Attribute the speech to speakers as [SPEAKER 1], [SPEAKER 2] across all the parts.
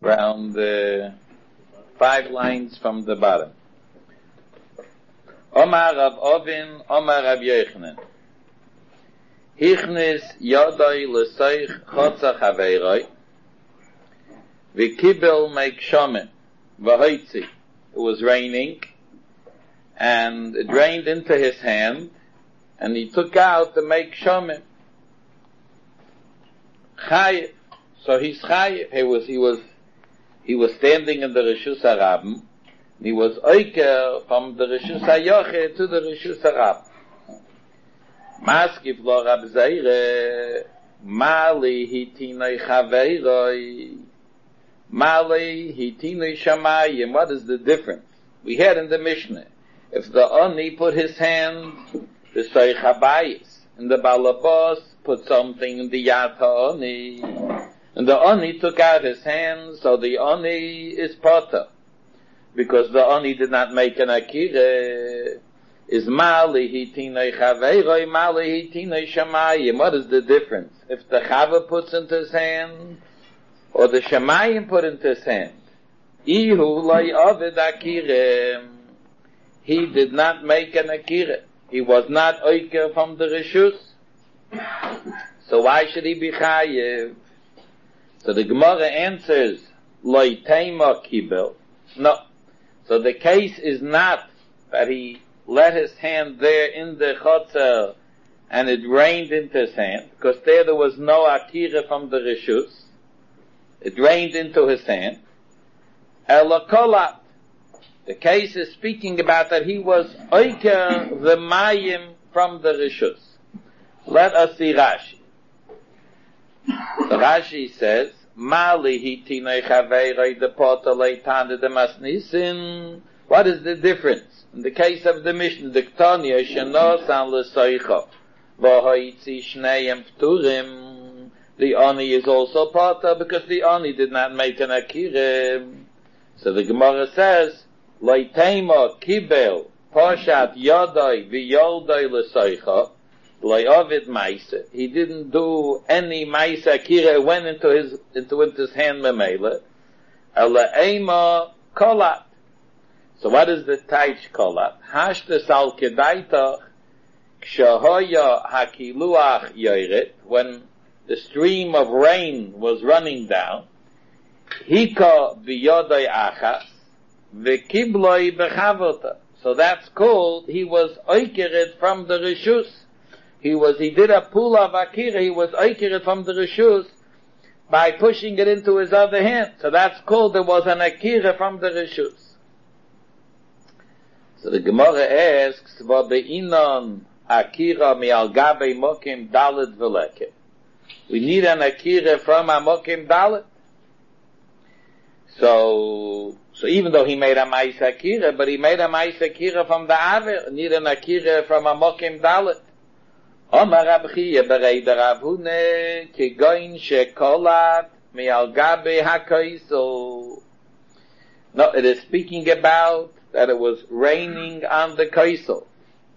[SPEAKER 1] around 5 lines from the bottom. Omar Rav Ovin, Omar Rav Yochanan. Hichnis yodai l'soich chotza chaveiroi, v'kibel meik shomen, v'hoitzi. It was raining, and it rained into his hand, and he took out the meik shomen. Chayev. So he's chayev. He was standing in the Rishus HaRabim. He was oiker from the Rishus HaYochid to the Rishus HaRabim. Maskif lo Rab Zaire, Mali hitinoi chaveiroi, Mali hitinoi shamayim. What is the difference? We had in the Mishnah, if the Oni put his hand, the Soich HaBayis, and the Balabos put something in the Yad HaOni, and the Oni took out his hand, so the Oni is Potter, because the Oni did not make an Akira. Is Mali hitinoi chaveiroi, Mali hitinoi shamayim. What is the difference? If the Chava puts into his hand, or the shamayim put into his hand? Ihu loy ovid akira. He did not make an akira. He was not oiker from the Rishus. So why should he be chayev? So the Gemara answers, loy teima kibel. No. So the case is not that he let his hand there in the chotzer and it rained into his hand, because there was no akira from the Rishus. It rained into his hand. Ela kolat. The case is speaking about that he was oiker the mayim from the Rishus. Let us see Rashi. The Rashi says, Mali hitinoi chaveiroi de pota leitane de masnisin. What is the difference? In the case of the Mishnah, the Ketania shenosan l'soicha v'hoitzi shneim pturim. The Oni is also Potter because the Oni did not make an Akira. So the Gemara says, Leitema kibel poshat yodai v'yoldai l'soicha le'ovid maisa. He didn't do any maisa Akira. It went into his hand memela. Ela kolat. So what is the taich kolat? Hashtas al kedaitach kshahoya hakiluach yoyret. When the stream of rain was running down, hika biyodai achas v'kibloi bechavota. So that's called, he was oikered from the Rishus. He did a pula of akira, he was oikered from the Rishus by pushing it into his other hand. So that's called, there was an akira from the Rishus. So the Gemara asks, "V'be'inon akira mi'al gabei mokim dalet v'leket." We need an akira from a mokim dalet. So even though he made a mais akira, but he made a mais akira from the aver, need an akira from a mokim dalet. Omar Rab Chiya b'rei Rav Huna kigoin shekolat mi'al gabei hakoisel. No, it is speaking about that it was raining on the kaisel,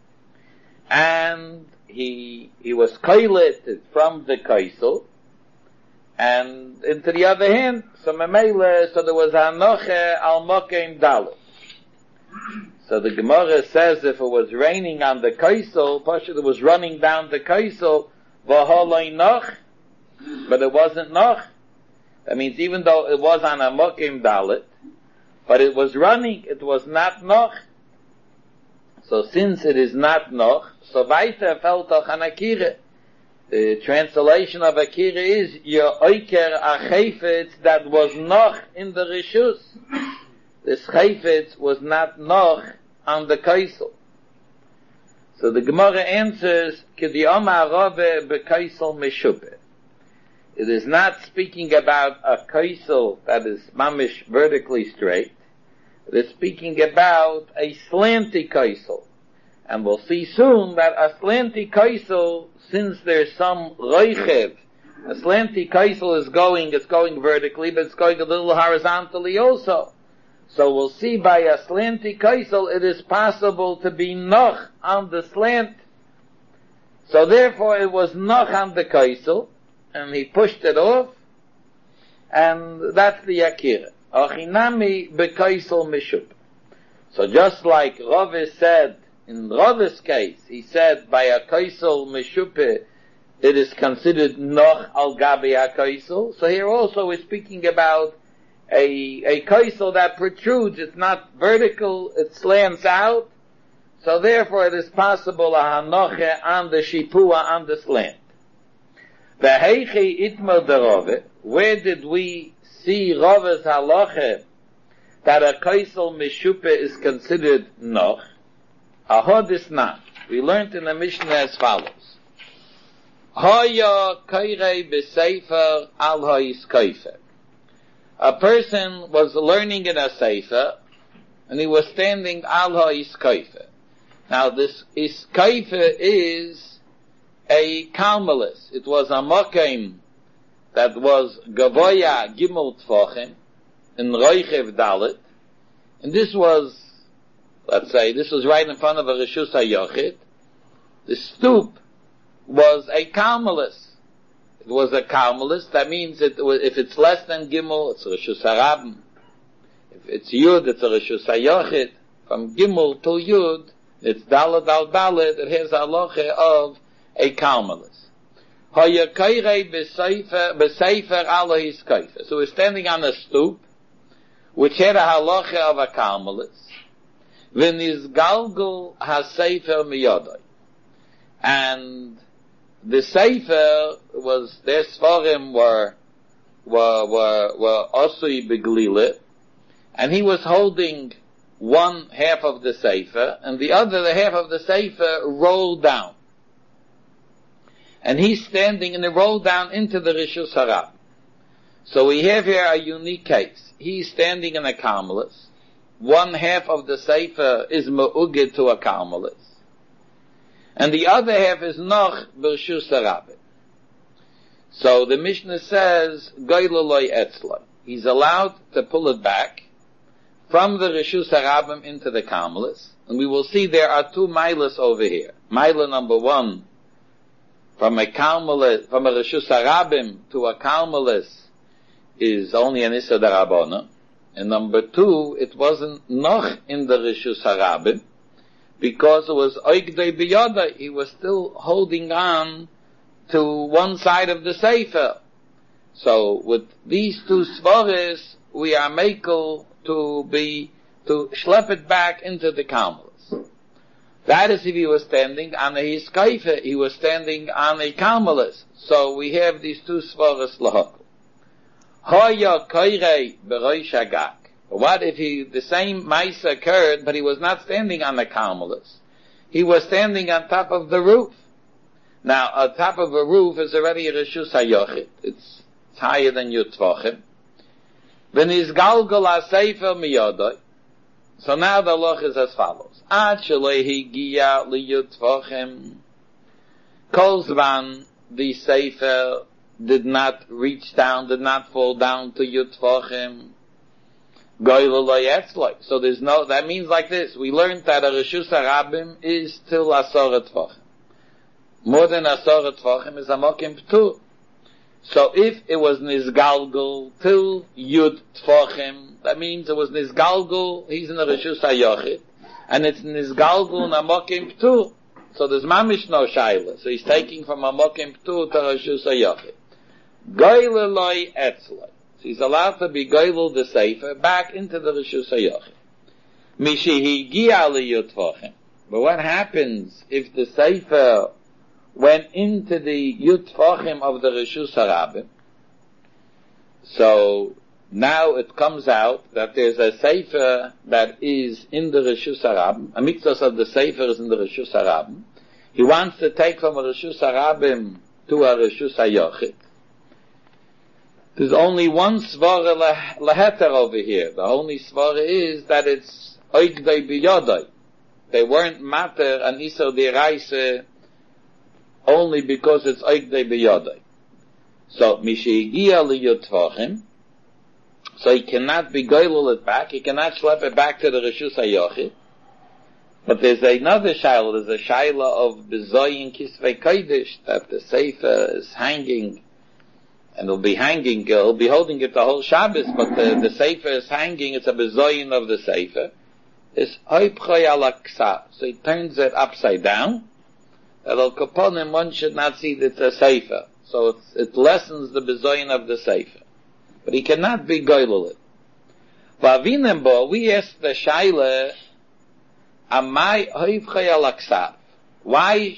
[SPEAKER 1] and he was koilet from the kaisel and into the other hand. So memele, so there was anoche al mokem dalet. So the Gemara says if it was raining on the kaisel, Pasha, it was running down the kaisel, v'holoi noch, but it wasn't noch. That means even though it was on a mokem dalet, but it was running, it was not noch. So since it is not noch, so weiter fällt auch an akira. The translation of akira is, your oiker a chayfetz that was noch in the Rishus. This chayfetz was not noch on the kaisel. So the Gemara answers, K'di Omar Rove b'kaisel meshupeh. It is not speaking about a kaisel that is mamish vertically straight. It is speaking about a slanty kaisel. And we'll see soon that a slanty kaisel, since there's some roichev, a slanty kaisel is going vertically, but it's going a little horizontally also. So we'll see by a slanty kaisel, it is possible to be noch on the slant. So therefore it was noch on the kaisel, and he pushed it off, and that's the Akira. Achinami bekaisel mishup. So just like Rav said, in Rav's case, he said by a kaisel mishupe, it is considered noch al gabi a kaisel. So here also we're speaking about a kaisel that protrudes. It's not vertical, it slants out. So therefore it is possible a hanoche on the shipua on the slant. V'heichi itmel de Rave, where did we see Rave's halacha that a kaisel mishupe is considered noch? Ahod is not. We learned in the Mishnah as follows. Haya kairei b'sefer al ha'is kaifer. A person was learning in a sefer, and he was standing al ha'is kaifer. Now this iskaifer is a kalmalis. It was a mokem that was gavoya gimel tfachim in roichev dalet, and this was, let's say, this was right in front of a reshus hayochid. The stoop was a kalmalis. It was a kalmalis. That means if it's less than gimel, it's a reshus harabim. If it's yud, it's a reshus hayochid. From gimel to yud, it's dalet al dalet. It has a halacha of a kalmalis. Hayakairei b'sefer ala his kaifer. So we're standing on a stoop, which had a halacha of a kalmalis. V'niz galgul ha-sefer miyadai. And the sefer was, their svarim were osui beglile, and he was holding one half of the sefer, and the other half of the sefer rolled down. And he's standing and it rolled down into the Rishus Harab. So we have here a unique case. He's standing in a kalmalis. One half of the sefer is me'ugid to a kalmalis, and the other half is noch b'Rishus Harab. So the Mishnah says, Goyloloi etzloi. He's allowed to pull it back from the Rishus Harabim into the kalmalis, and we will see there are two milas over here. Mila number one, from a kalmalis, from a Rishus Harabim to a kalmalis, is only an Issa Darabona. And number two, it wasn't noch in the Rishus Harabim, because it was oigdei biyada. He was still holding on to one side of the sefer. So with these two svaris, we are makel to schlep it back into the kalmalis. That is if he was standing on a hiskaife, he was standing on a kalmalis. So we have these two svaras lahakol. Haya kairei b'roish hagak. What if the same mice occurred, but he was not standing on the kalmalis? He was standing on top of the roof. Now, on top of a roof is already a reshus hayochid. It's higher than your tvachim. V'niz galgal ha-sefer miyadai. So now the loch is as follows. Ad shelehi giya liyud tvachim. Kol zvan, the sefer did not reach down, did not fall down to yud tvachim. So there's no, that means like this. We learned that a Rishus Harabim is till Asoret Tvachim. More than Asoret Tvachim is a Mokim P'tur. So if it was Nizgalgul till Yud Tvachim, that means it was Nizgalgul, he's in the Rishus HaYochid, and it's Nizgalgul in a Mokim P'tur. So there's Mamish no Shaila. So he's taking from a Mokim P'tur to Rishus HaYochid. Goyleloi Etzloi. So he's allowed to be goylel the sefer back into the Rishus HaYochid. Mishihi giya liyud tvachim. But what happens if the sefer went into the yud tvachim of the Rishus Harabim? So now it comes out that there's a sefer that is in the Rishus Harabim. A mitzvah of the sefer is in the Rishus Harabim. He wants to take from a Rishus Harabim to a Rishus HaYochid. There's only one svara laheter over here. The only svara is that it's oigdei biyodai. They weren't matter an iser deraise only because it's oigdei biyodai. So mishigia liyud tvachim. So he cannot be goylel it back. He cannot schlep it back to the Rishus HaYochid. But there's another shaila. There's a shaila of bezoyin kisvei kodesh that the sefer is hanging and he'll be hanging, he'll be holding it the whole Shabbos, but the sefer is hanging, it's a bezoyin of the sefer, is hoipchoy ala ksav. So he turns it upside down, that al kaponim, one should not see that it's a sefer. So it lessens the bezoyin of the sefer. But he cannot be goylel it. Vavinembo, we ask the shaila, amai hoipchoy ala ksav. Why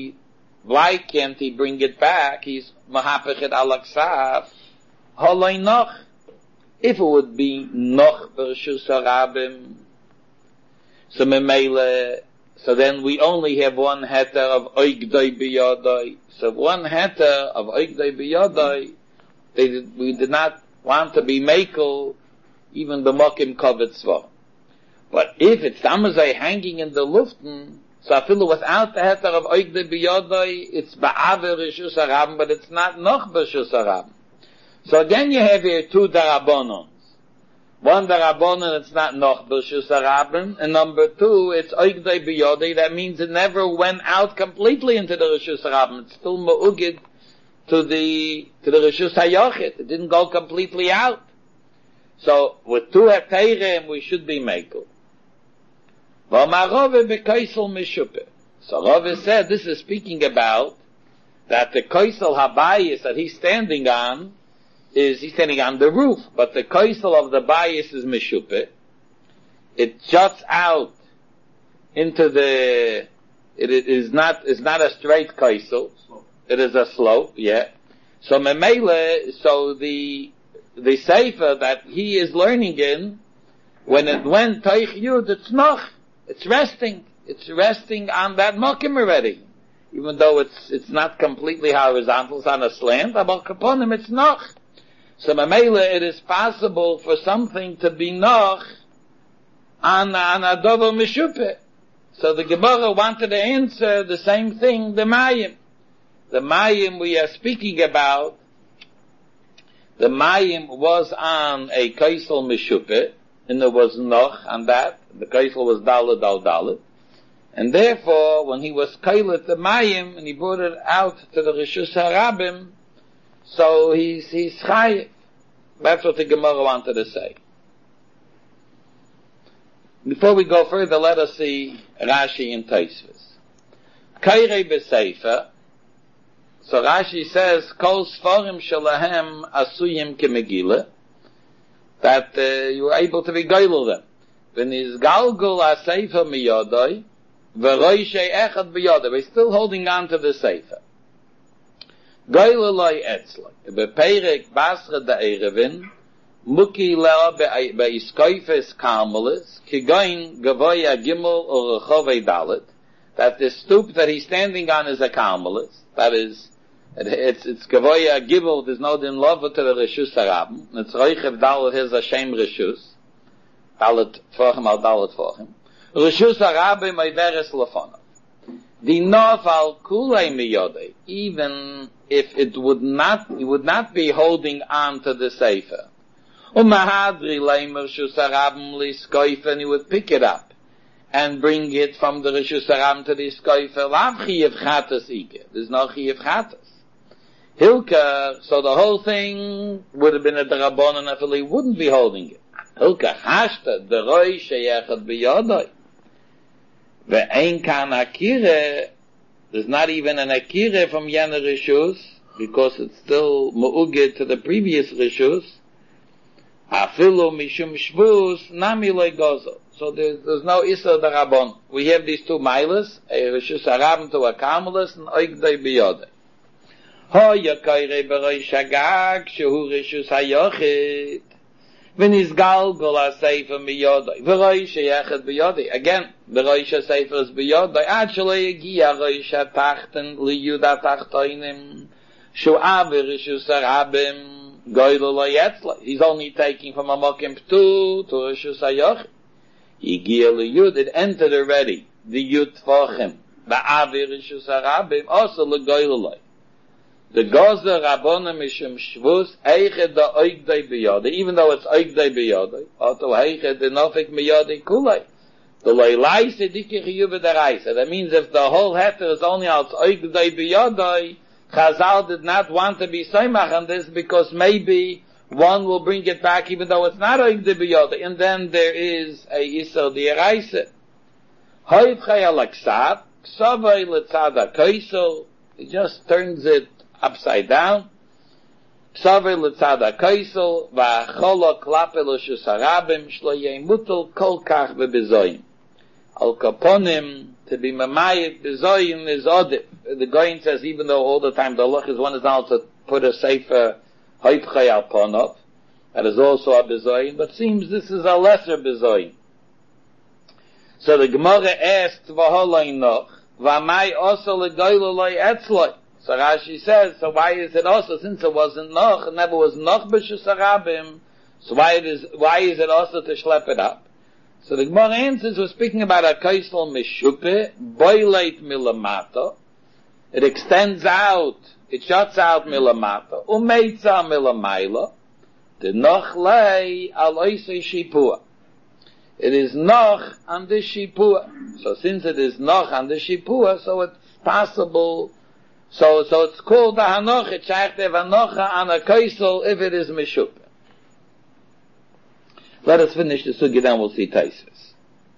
[SPEAKER 1] can't he bring it back? He's mahapechet ala ksav. Holoi noch. If it would be noch b'reshus harabim, so then we only have one heter of oigdoi b'yodoi. So one heter of oigdoi b'yodoi, we did not want to be mekel, even the mokim kovetzvah. But if it's tamazai hanging in the luften, so I feel without the heter of oigdoi b'yodoi, it's ba'aver reshus harabim, but it's not noch b'reshus harabim. So again you have here two darabonons. One darabon, it's not noch b'reshus harabim, and number two, it's oigdoi b'yodei. That means it never went out completely into the reshus harabim. It's still me'ugid to the reshus hayochid. It didn't go completely out. So with two heterim, we should be mekel. V'amarove b'koisel mishupe. So Rove said this is speaking about that the koisel habayis that he's standing on the roof, but the koisel of the bayis is mishupe. It juts out into it is not a straight koisel. It is a slope, yeah. So memele, so the sefer that he is learning in, when it went toich yud, it's resting on that mokim already. Even though it's not completely horizontal, it's on a slant, but upon him it's noch. So Mamela, it is possible for something to be noch on adovo mishupe. So the Gemara wanted to answer the same thing, the mayim. The mayim we are speaking about, the mayim was on a kaisel mishupe, and there was noch on that. The kaisel was dalet al dalet. And therefore, when he was kailet the mayim, and he brought it out to the reshus harabim, so he's chayiv. That's what the Gemara wanted to say. Before we go further, let us see Rashi in Tosfos. Kairei b'Sefer. So Rashi says, Kol Sforim Shalahem Asuyim Kemegila, that you were able to be goylel them. V'niz galgul ha-Sefer miyodoi, v'roishei echad b'yodoi. We're still holding on to the Sefer. Goyleloi etzloi. Beperek basra da'erevin, muki leo be'iskoifes karmelis, kigoin gavoya gimel or rechovei dalet, that the stoop that he's standing on is a karmelis. That is, it's gavoya gimel, there's no din love to the reshus harabim. It's roichev dalet his Hashem reshus. Dalet forchem al dalet forchem. Reshus harabim oiveres lefonav. The nof al kulei miyodei, even if he would not be holding on to the sefer. Umahadri leimer reshus harabim liskoifer, and he would pick it up and bring it from the reshus harabim to the skoifer. Lav chiyev chatas ike. There's no chiyev chatas. Hilka, so the whole thing would have been a drabonon if he wouldn't be holding it. Hilka hashta deroi sheyechad biyodoi. Ve'ein kan akire, there's not even an akire from Yana Rishus, because it's still mu'ugid to the previous Rishus. Afilu mishum shvus, nami loy gozo. So there's no Issa Darabon. We have these two milas, a Rishus Harabim to a Karmelis, and Oigdei Biyodei. Ho yakoire beroi shagag, shehu Rishus hayochid. V'nizgal gol ha-sefer miyodai. V'roish yechad b'yodai. Again, the roish ha-sefer is b'yodai. Actually, yegiya roish ha-tachten liyud ha-tachtoinim. Shu'ah v'rishus harabim goylo lo yetzla. He's only taking from a mokim p'tu to rishus hayochid. Yegiya liyud, it entered already. The yud tvochem. Ba'ah v'rishus harabim also l'goylo lo. The gozer rabbonim mishum shvus eiched da oigdei biyodei, even though it's oigdei biyodei, oto eiched da nofik miyodei kulei. The leilaise dike chiyuve deraise. That means if the whole heter is only als oigdei biyodei, Chazal did not want to be soymach on this because maybe one will bring it back even though it's not oig de biyod, and then there is a yisod d'eraisa. Hoiv chayal aksat, ksavay letzad ha-koisel, he just turns it upside down. Ksavay letzad ha-koisel, v'acholo klape l'shus harabim, shlo yemutul kol kach bebezoyim. Al kaponim, to be mamayit bezoyim is odif. The Goyin says even though all the time the halach is one is now to put a sefer hoiv chayal ponov, that is also a bezoyim, but seems this is a lesser bezoyim. So the Gemara asked, v'holoi noch, v'amai also legoylo loy etzloi. So Rashi says, so why is it also, since it wasn't noch, it never was noch b'shus harabim, so why is it also to schlep it up? So the Gemara answers, we're speaking about a kaisel mishupe, boileit milamato, it extends out, it shuts out milamato, umeitza milamailo, the noch lei al oisei shipua. It is noch on the shipua. So since it is noch on the shipua, so it's possible, so it's called the hanoch, it's shaykh to have hanocha on a kaisel if it is mishupe. Let us finish the sugya, then we'll see Taisus.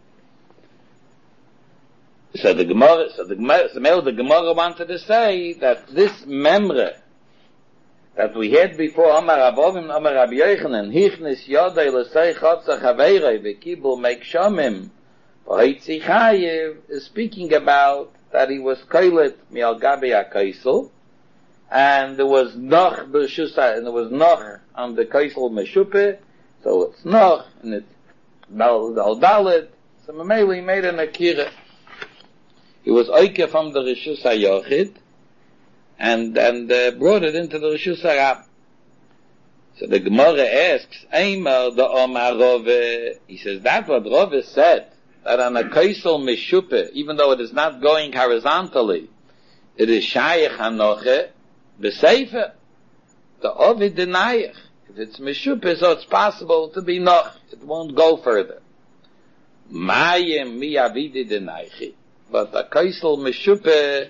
[SPEAKER 1] So the Gemara wanted to say that this memre that we had before, Amar Abovim, Amar Rabbi Yochanan, Hichnis Yodai L'sei Chotza Chaveirei V'Kibul Meik Shomim V'Hoitzi Chayev, is speaking about that he was koilet mi'al gabi ha'kaisel, and there was noch b'shusa, and there was noch on the kaisel meshupe, so it's noch, and it's dalet, so Mameli made an akira. He was oike from the Rishus HaYochid, and brought it into the Rishus HaRab. So the Gemara asks, Eimer the Omar Rove, he says, that's what Rove said, that on a kaisel meshupe, even though it is not going horizontally, it is shayach hanoche, b'seifer, the ovid denayach. If it's meshupe, so it's possible to be noch, it won't go further. Mayim mi avidi denaychi. But a kaisel meshupe,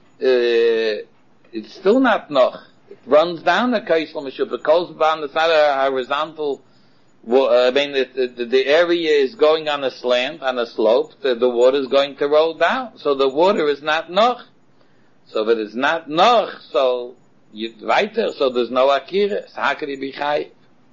[SPEAKER 1] it's still not noch. It runs down the kaisel meshupe. It goes down, it's not a horizontal, the area is going on a slant, on a slope, the water is going to roll down. So the water is not noch. So if it is not noch, so so there's no akira. So how could he be chayiv?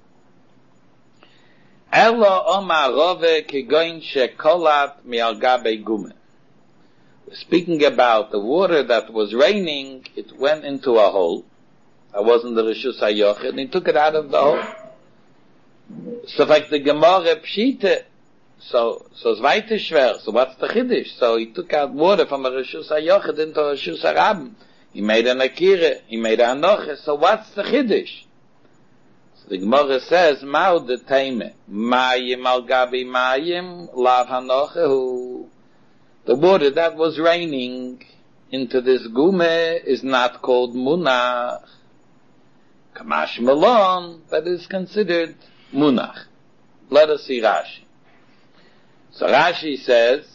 [SPEAKER 1] Elo omar rove kegoin shekolat mi'al gabe gume. We're speaking about the water that was raining, it went into a hole. That wasn't the Rishus HaYochid, and he took it out of the hole. So like the Gemara Pshite, so it's weiter schwer, so what's the Chiddush? So he took out water from a Rishus HaYochid into a Rishus HaRabim. He made an akira, he made an anoche, so what's the Chiddush? So the Gemara says, Mao de Teime, Mayim al Gabi Mayim, Lav Hanochehu. The water that was raining into this gume is not called munach. Kamash Malon, but is considered munach. Let us see Rashi. So Rashi says,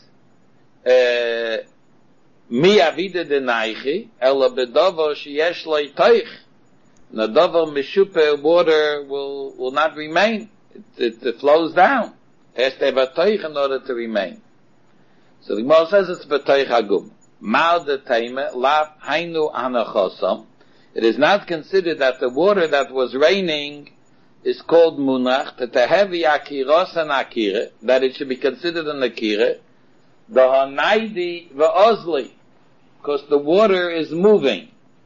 [SPEAKER 1] Mi avide denaichi, ela bedovo sheyesh lo itoich. Nadovo mishupe, water will not remain. It flows down. It has to have a toich in order to remain. So the Gemara says it's b'toich hagum. Ma'al de teime, lav hainu anachosam. It is not considered that the water that was raining is called munach, that the heavy akiros and akire, that it should be considered an akire, the hanaidi v'ozli, because the water is moving.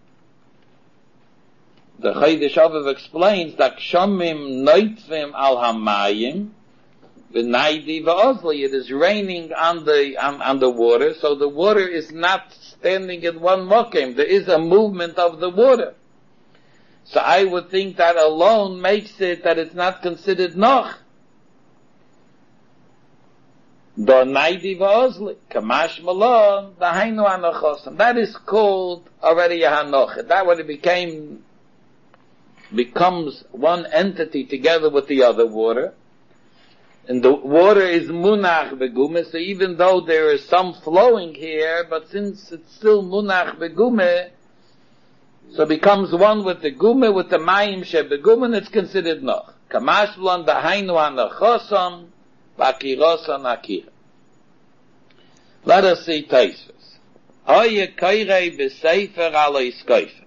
[SPEAKER 1] The Chaydish Aviv explains that kshomim noitzvim al hamayim, v'naidi v'ozli, it is raining on the water, so the water is not standing in one mokem. There is a movement of the water. So I would think that alone makes it that it's not considered noch. Do naidi v'ozli, kamash malon, dahainu anochosam. That is called already a hanoch. That when it becomes one entity together with the other water. And the water is munach begume, so even though there is some flowing here, but since it's still munach begume, So it becomes one with the Gume, with the Mayim Sheb the Gume, and it's considered Noch. Kamashblon Dahainu Anachoson, Bakiroson Akira. Let us see Taisvus. Oye Koirei B'Sefer Aloi Skoifen.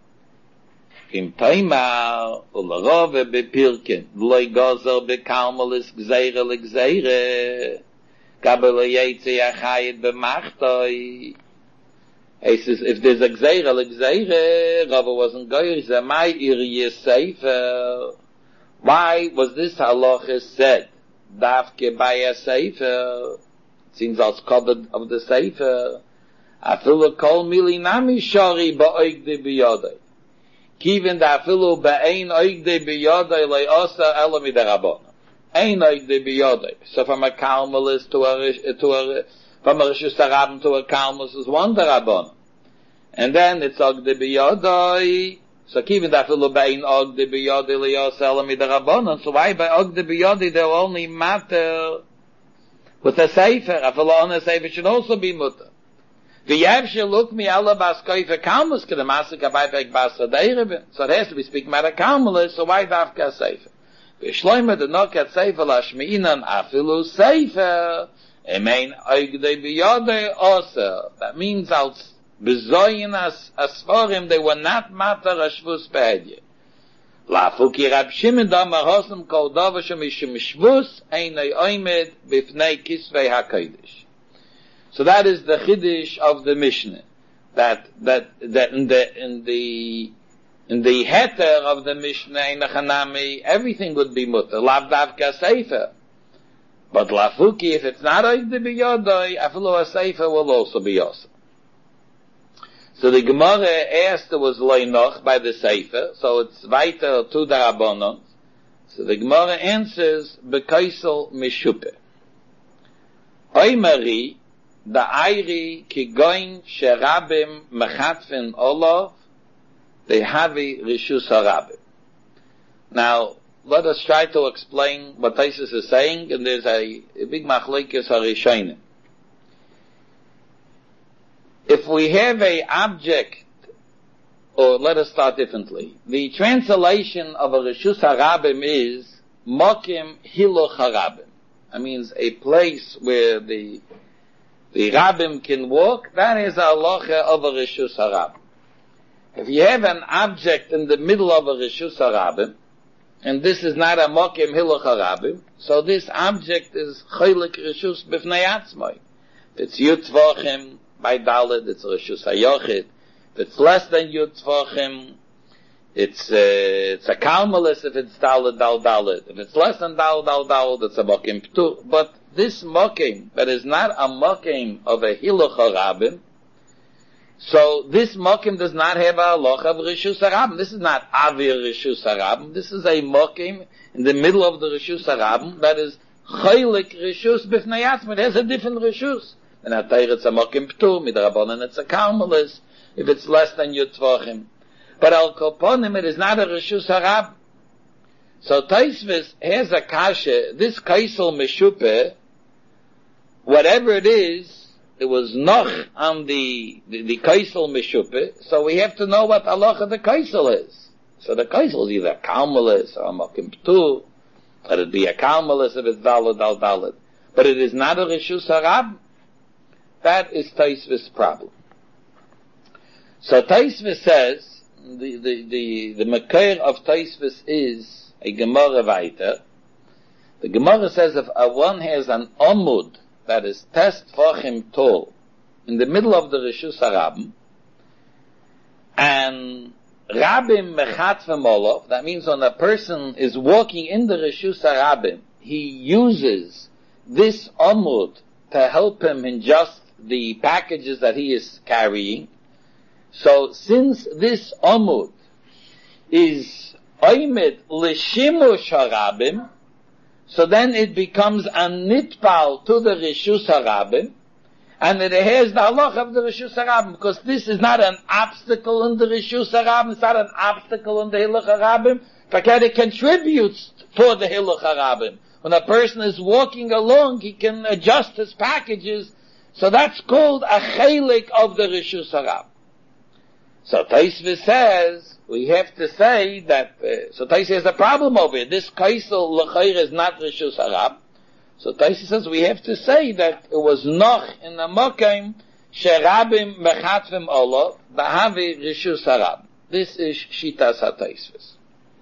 [SPEAKER 1] Im Toimar, Ularove B'Pirken, V'loi Gozer B'Kalmelis Gzeire L'Gzeire, Kabele Yetzi Achayit B'Machtoi. He says, if there's a Gzeire L'Gzeire, Rava wasn't going, he said, my Iri Sefer. Why was this halacha said? Davke by a Sefer. Seems als covered of the Sefer. Afilu kol mili nami shari ba'oigde biyodai. Kiven da afilu ba'ein oigde biyodai lei osa elami derabona. Ein oigde biyodai. So from a Kalmelis from a Rishus Harabim to a Kalmelis is one derabona. And then it's oigde biyodai. So kiven da afilu ba'ein oigde biyodai lei osa elami derabona. So why by oigde biyodai there only matter with a Sefer? Afilu on a Sefer should also be mutter. V'yevshe look me alla bas koife kalmus ke the masik abayvek bas adeireben. So it has to be speaking about a kalmus, so why dafka a sefer? V'shloime de nokat sefer lashmi'inan afilu sefer emein oigdei biyodei oser. That means als bezoyin as asforim they were not matter ashvus behedye. Lafuki Rab Shimon damar hosem kol dovashim ishim shvus einay oimed bifnei kisvei hakodesh. So that is the chiddush of the Mishnah. That in the heter of the Mishnah in the Chanami, everything would be mutter. Lav davka sefer. But lafuki, if it's not oigde biyodoi, afilu a sefer will also be also. So the Gemara asked there was loinoch by the sefer, so it's weiter to the Rabbanon. So the Gemara answers, bekoisel mishupe. Oimari, the Airi kigoin sherabim mechatfen olov, they have a rishus harabim. Now, let us try to explain what Taisus is saying, and there's a big machlokes harishonim. If we have a object, or let us start differently, the translation of a rishus harabim is mokim hiluch harabim. That means a place where the Rabbim can walk. That is a halacha of a Rishus Harabim. If you have an object in the middle of a Rishus Harabim, and this is not a Mokim Hiluch Harabim, so this object is Cholik Rishus B'fnei Atzmai. If it's Yud Tvachim by Dalet, it's Rishus HaYochid. If it's less than Yud Tvachim, it's a Kalmelis if it's Dalet. If it's less than Dalet, it's a Mokim Ptur. But this mokim that is not a mokim of a hiluch harabim, so this mokim does not have a halacha of rishus harabim. This is not avir rishus harabim. This is a mokim in the middle of the rishus harabim that is chaylik rishus b'fnei atzmai. It has a different rishus. And at it's a mokim ptur, midrabanan it's a kalmelis if it's less than yud tvachim. But al koponim it is not a rishus harabim. So Taisvis has a kasha. This kaisel meshupe, whatever it is, it was noch on the kaisel meshupe, so we have to know what halacha the kaisel is. So the kaisel is either kalmelis or mokim ptur, or it'd be a kalmelis if it's daled. But it is not a rishus harab. That is Taisvis' problem. So Taisvis says, the makir of Taisvis is a Gemara weiter. The Gemara says if one has an omud that is test fachim tall in the middle of the Rishus Harabim, and Rabim mechatfem olov, that means when a person is walking in the Rishus Harabim, he uses this omud to help him in just the packages that he is carrying. So since this omud is oimed l'shimush harabim, so then it becomes a nitpal to the Rishus Harabim, and it has the halach of the Rishus Harabim, because this is not an obstacle in the Rishus Harabim, it's not an obstacle in the Hiluch Harabim, but it contributes for the Hiluch Harabim. When a person is walking along, he can adjust his packages, so that's called a chelik of the Rishus Harabim. So Taisvis says, we have to say that, so Taisvis has a problem over here. This kaisel l'chayr is not Rishus Harab. So Taisvis says we have to say that it was noch in the mokem sherabim mechatvim olo b'havi Rishus Harab. This is Shitas HaTaisvis.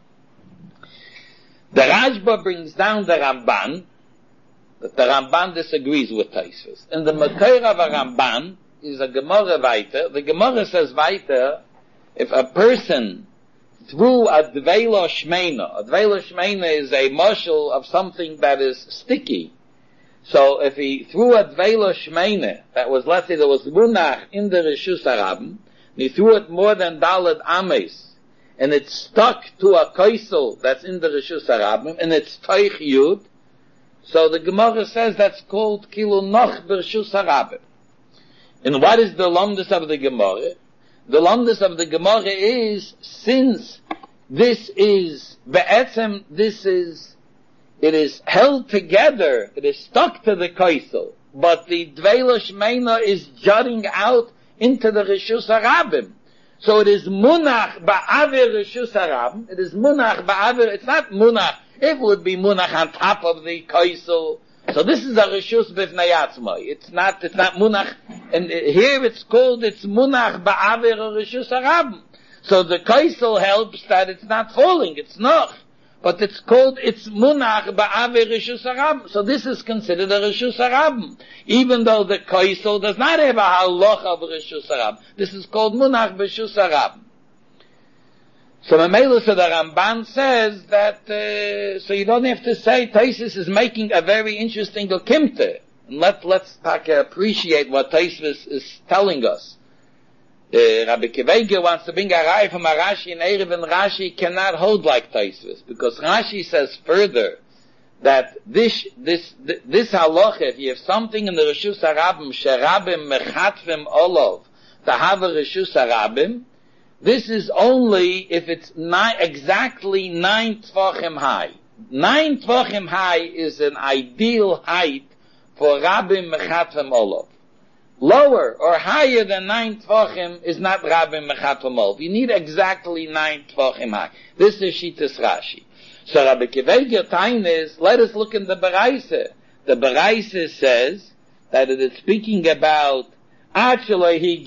[SPEAKER 1] The Rashba brings down the Ramban, that the Ramban disagrees with Taisvis. In the Mekoir of a Ramban is a Gemara weiter. The Gemara says weiter, if a person threw a Dveilo Shmeina is a mashal of something that is sticky. So if he threw a Dveilo Shmeina, that was, let's say there was Munach in the Rishus Harabim, and he threw it more than Daled Ames, and it stuck to a kaisel that's in the Rishus Harabim, and it's Teich Yud, so the Gemara says that's called Kilu Noch B'Rishus Harabim. And what is the lomdus of the Gemara? The lomdus of the Gemara is, since this is, be'etzem, it is held together, it is stuck to the kaisel, but the Dveilo Shmeina is jutting out into the Rishus Harabim. So it is munach ba'avir Rishus Harabim. It is munach ba'avir. It's not munach. It would be munach on top of the kaisel. So this is a Rishus b'fnei atzmai. It's not munach. And here it's munach ba'avir Rishus Harabim. So the kaisel helps that it's not falling. It's noch. But it's munach ba'avir Rishus Harabim. So this is considered a Rishus Harabim. Even though the kaisel does not have a halacha of Rishus Harabim. This is called munach b'Rishus Harabim. So the Ramban says that, so you don't have to say, Taisus is making a very interesting okimte. And let's appreciate what Taisus is telling us. Rabbi Kivega wants to bring a raya from a Rashi, and Erev and Rashi cannot hold like Taisus, because Rashi says further that this halacha, if you have something in the Rishus Harabim, sherabim mechatvim olov, to have a Rishus Harabim, this is only if it's exactly 9 tvachim high. 9 tvachim high is an ideal height for Rabim Mechatvim Olov. Lower or higher than 9 tvachim is not Rabim Mechatvim Olov. You need exactly 9 tvachim high. This is Shitas Rashi. So Rabbi Kivega time is, let us look in the Beraisa. The Beraisa says that it is speaking about as soon as it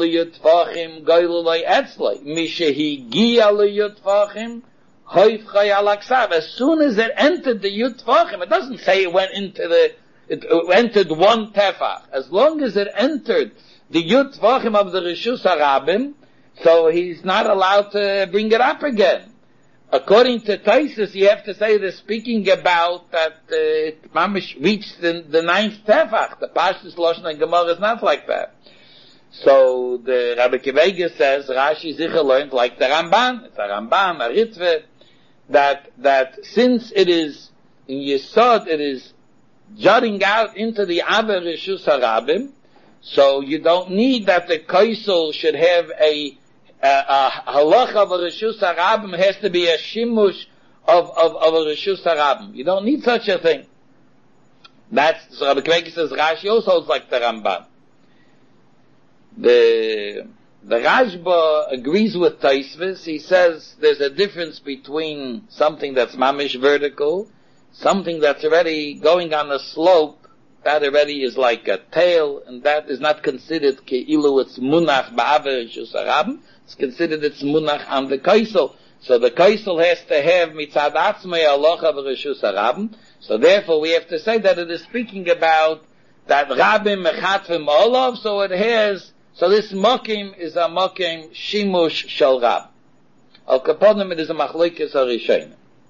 [SPEAKER 1] entered the Yutfachim, it doesn't say it entered one tefach. As long as it entered the Yutfachim of the Rishus Harabim, so he's not allowed to bring it up again. According to Taisus, you have to say they're speaking about that it mamish reached the 9th tefach. The Pashtus Lashon and Gemara is not like that. So the Rabbi Kivega says Rashi Zicha learned like the Ramban. It's a Ramban, a Ritve, that since it is in Yesod, it is jutting out into the Aver Rishus Harabim, so you don't need that the kaisel should have a halacha of a Rishus Harabim. It has to be a shimush of a Rishus Harabim. You don't need such a thing. So Rabbi Kivega says Rashi also holds like the Ramban. The Rashba agrees with Taisvis. He says there's a difference between something that's mamish vertical, something that's already going on a slope, that already is like a tail, and that is not considered ke'ilu it's munach ba'aver Rishus Harabim. It's considered it's munach on the kaisel. So the kaisel has to have mitzad atzmei halacha of Rishus Harabim. So therefore we have to say that it is speaking about that Rabim mechatvim olav, so this mokim is a mokim shimush shel rab. Al kaponim it is a machlokes harishonim.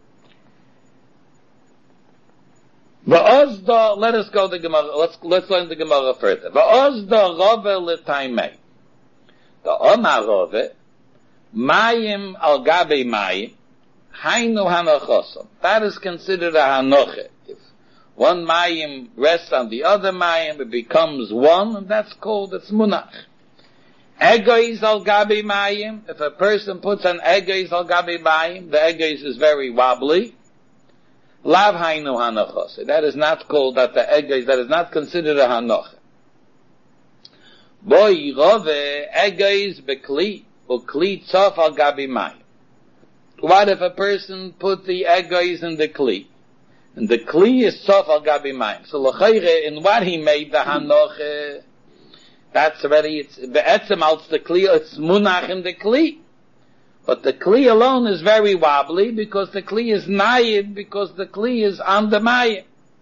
[SPEAKER 1] Va'ozda, let us go to the Gemara. Let's learn the Gemara further. Va'ozda rove l'taimei. The Omar rove, mayim al gabe mayim, hainu hanochosom. That is considered a hanoche. If one mayim rests on the other mayim, it becomes one, and it's munach. Egois al gabi mayim, if a person puts an egois al gabi mayim, the egois is very wobbly. Lav hainu hanochos. That is not called that the egois, that is not considered a hanoch. Boy rove egois bekli. ukli tzof al gabi mayim. What if a person put the egois in the kli? And the kli is tzof al gabi mayim. So l'chayre, in what he made the hanoche, that's already, it's be'etzem als the kli, it's munach in the kli. But the kli alone is very wobbly because the kli is nayid, because the kli is on the mayim.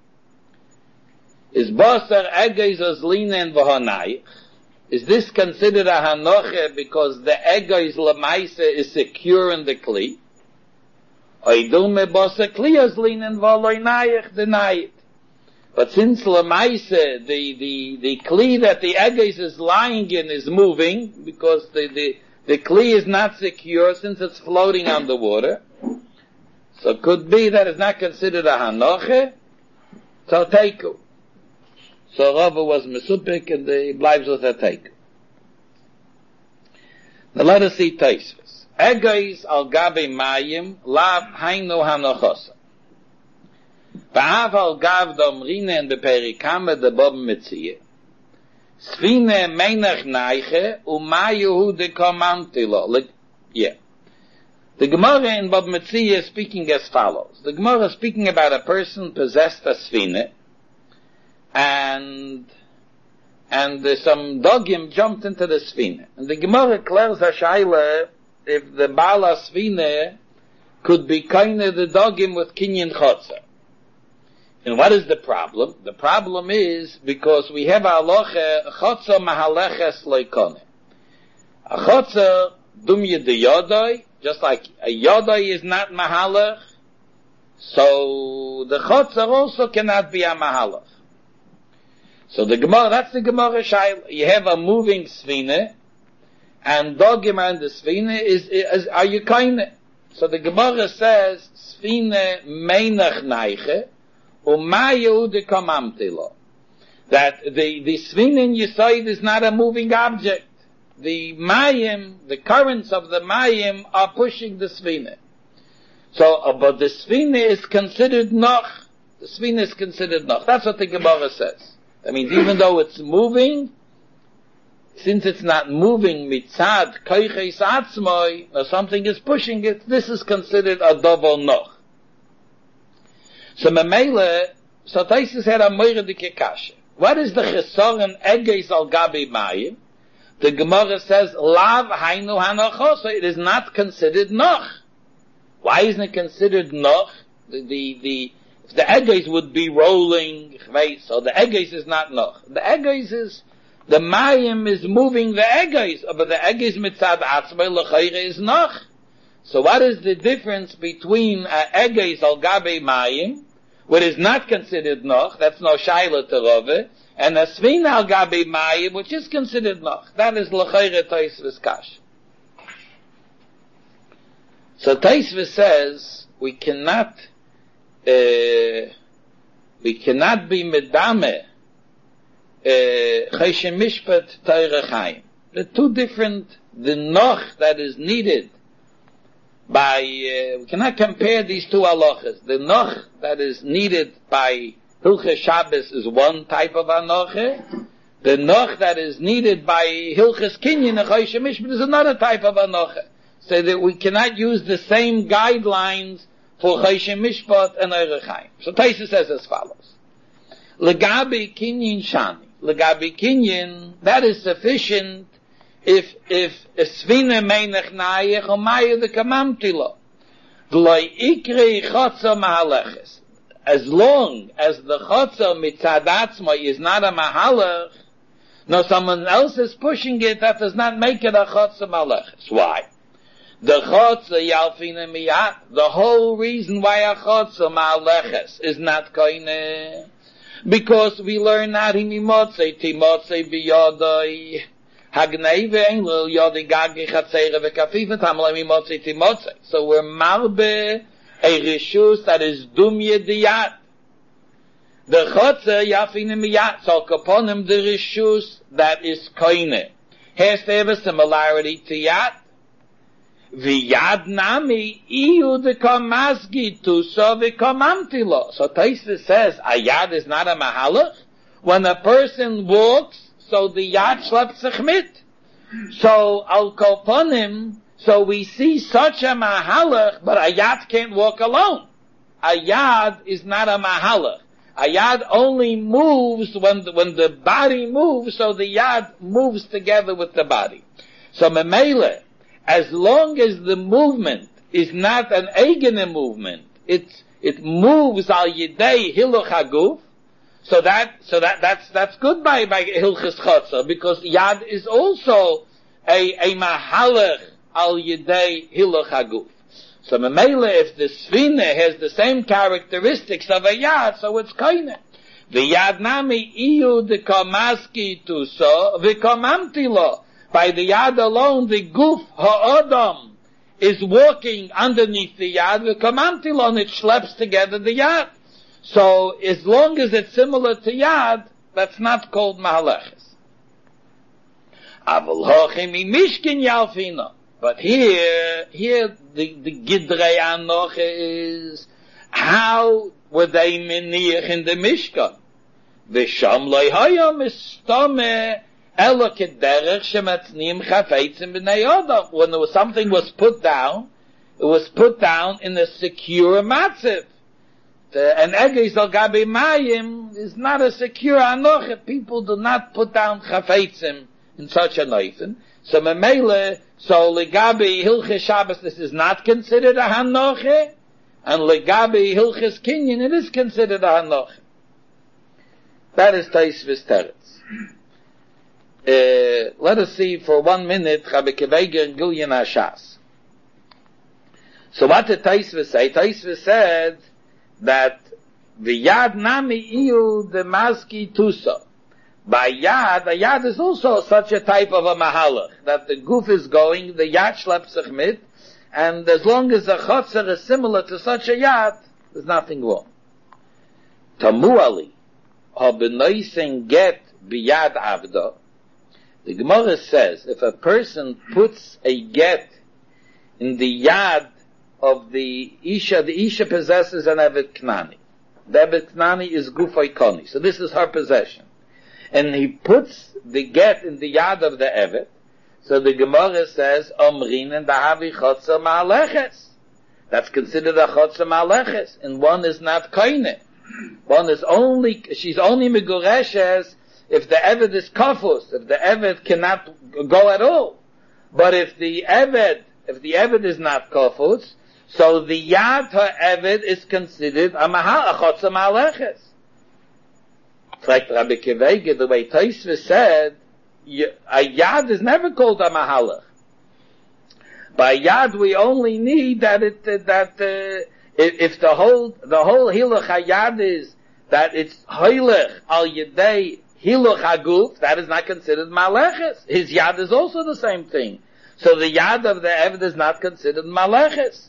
[SPEAKER 1] Is basar egois as linen v'hanayich? Is this considered a hanoche because the egois lemaise is secure in the kli? Oidume basar kli as linen v'aloynayich denayit. But since lemaise, the kli that the egois is lying in is moving, because the kli is not secure since it's floating on the water. So it could be that it's not considered a hanoche. So teiku. So Rava was mesupik and he bleibt with a teiku. Now let us see Tosfos. Egois al gabi mayim lav hainu hanochosa. Va'av al gav domrinen beperikame de bob metziyeh. Svine meinach neiche, umayuhu de komantilo. Yeah. The Gemara in Bab Metzia is speaking as follows. The Gemara is speaking about a person possessed a svine, and some dogim jumped into the svine. And the Gemara declares a shaila if the Bala svine could be kinda the dogim with kinyan chotzer. And what is the problem? The problem is because we have a halacha, chotzer mahaleches loikone. A chotzer dumye de yodai, just like a yodai is not mahalech, so the chotzer also cannot be a mahalech. So the Gemara, that's the Gemara shail. You have a moving svine, and dogim and the svine is are you kaine? So the Gemara says svine meinach neiche. That the svine in Yesod is not a moving object. The mayim, the currents of the mayim are pushing the svine. So, but the svine is considered noch. The svine is considered noch. That's what the Gemara says. That means even though it's moving, since it's not moving mitzad koiches atzmoi, or something is pushing it, this is considered a double noch. So Mamela, so Tosfos had a moiredike kasha. What is the chesoren egeis al gabi mayim? The Gemara says, lav hainu hanochosa. It is not considered noch. Why isn't it considered noch? If the egeis would be rolling, so the egeis is not noch. The egeis is, the mayim is moving the egeis, but the egeis mitzad atzmei l'chayre is noch. So what is the difference between egeis al gabi mayim, what is not considered noch, that's no shaila to Rove, and a svina al gabi mayim, which is considered noch? That is l'chayre Tosfos kash. So Tosfos says we cannot be medame cheshem mishpat teire chaim. The two different, the noch that is needed by, we cannot compare these two halachas. The noch that is needed by Hilchas Shabbos is one type of anoche. The noch that is needed by Hilchas Kinyan and Choshen Mishpat is another type of anoche. So that we cannot use the same guidelines for Choshen Mishpat and Eirech Chaim. So Tosfos says as follows. Legabi Kinyan Shani. Legabi Kinyan, that is sufficient if svina meinach nayich o maya de kamamtilo. V'loi ikri chotza mahaleches. As long as the chotza mitzad atzma is not a mahalech, no someone else is pushing it, that does not make it a chotza mahaleches. Why? The chotza yalfina miyat, the whole reason why a chotza mahaleches is not koine, because we learn not timotze biyodoi, Hagneive Engel Yodi Gagi Chatzere Vekafifet Hamlemi Motzi Timotze. So we're malbe a rishus that is dumye diyat. The chotze yafine miyat. So kaponim the rishus that is koine has to have a similarity to yat. V'yad nami iyu dekom masgi tuso v'kom amtilo. So Tosfos says a yad is not a mahalach. When a person walks, so the yad schlept sich mit. So, al kolponim, so we see such a mahalach, but a yad can't walk alone. A yad is not a mahalach. A yad only moves when the body moves, so the yad moves together with the body. So memele, as long as the movement is not an eigene movement, it moves al yidei hiluch haguf, so that's good by hilchas chotzer, because yad is also a mahalach al yidei hiluch haguf. So memele, if the sfina has the same characteristics of a yad, so it's kaina. The yad nami iyu de kamaski tuso v'kamamtilo. By the yad alone, the guf ha'odam is walking underneath the yad v'kamamtilo, and it schleps together the yad. So as long as it's similar to yad, that's not called mahalachis. Avol hochim mishkin yalfino. But here the Gidrei Anoche is, how were they meniach in the Mishkan? V'sham loy hayam istome elo kederech shematnim chafetzim b'nei Adam. When there was something was put down, it was put down in a secure matziv. An egeis al gabi mayim is not a secure Anoche. People do not put down chafetzim in such a noifen. So memele, so legabi hilches Shabbos, this is not considered a hanoche, and legabi hilches kinyan, it is considered a hanoche. That is Taisvis Teretz. Let us see for 1 minute Rabbi Keveiger and Gilyan Hashas. So what did Taisvis say? Taisvis said that the yad nami iyu de maski tuso. By yad, the yad is also such a type of a mahalach, that the guf is going, the yad schleps sich mit, and as long as the chotzer is similar to such a yad, there's nothing wrong. Tamuali, ha-benoisen get biyad avda, the Gemara says, if a person puts a get in the yad of the Isha possesses an Evet Knani. The Evet Knani is gufay koni, so this is her possession. And he puts the get in the yad of the Evet, so the Gemara says, Omrin and Dahavi Chotzer Ma'aleches. That's considered a Chotzer Ma'aleches, and one is not koine. One is she's only Megureshes if the Evet is kafus, if the Evet cannot go at all. But if the Evet is not kafus, so the yad her Evet is considered a Chotzer Ma'aleches. Like Rabbi Keveiger, the way Taisva said, a yad is never called a mahalach. By yad, we only need that if the whole hilach hayad is that it's hilach al yedei hilach haguf, that is not considered maleches. His yad is also the same thing. So the yad of the eved is not considered maleches.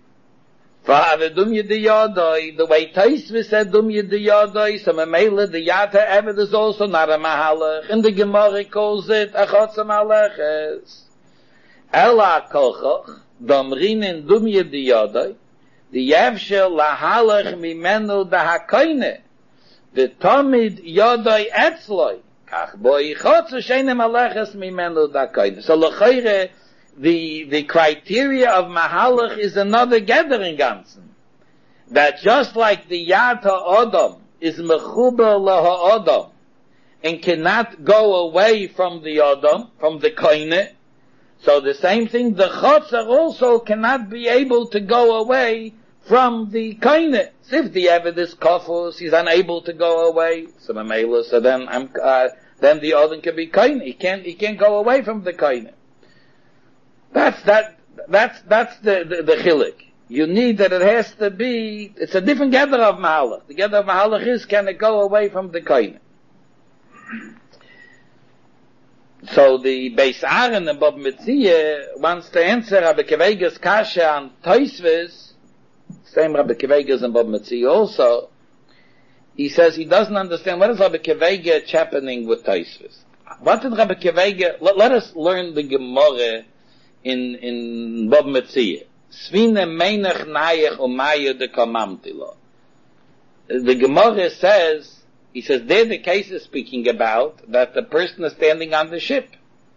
[SPEAKER 1] The way Taisva said dum yediyadai, so memele the yad ha'eved is also not a mahalach, and the Gemara calls it a chotzer maleches. Ela kolchach, damrinin dum yediyadai, the yevshel lahalach mimenu dahakoine, the tamid yadai etzloi, kach boi chotzer sheine maleches mimenu dahakoine. So l'chayre, the criteria of mahalach is another gathering ganzen. That just like the yad ha'odam is mechuber laha'odam and cannot go away from the odam, from the koine, so the same thing, the chotzer also cannot be able to go away from the koine. So if the eved is kafus, he's unable to go away, so then the odam can be koine. He can't go away from the koine. That's the chilik. You need that it has to be, it's a different gather of mahalach. The gather of mahalach is, can it go away from the koine? So the Beis Aaron and Bob Metzia wants to answer Rabbi Keveiger's kasha on Taisvis, same Rabbi Keveiger's and Bob Metzia also. He says he doesn't understand what is Rabbi Keveiger happening with Taisvis. What did Rabbi Keveiger, let us learn the Gemara in Bob Metzia. Svine meinach nayach umaya de kamamtilo. The Gemara says, he says, there the case is speaking about that the person is standing on the ship.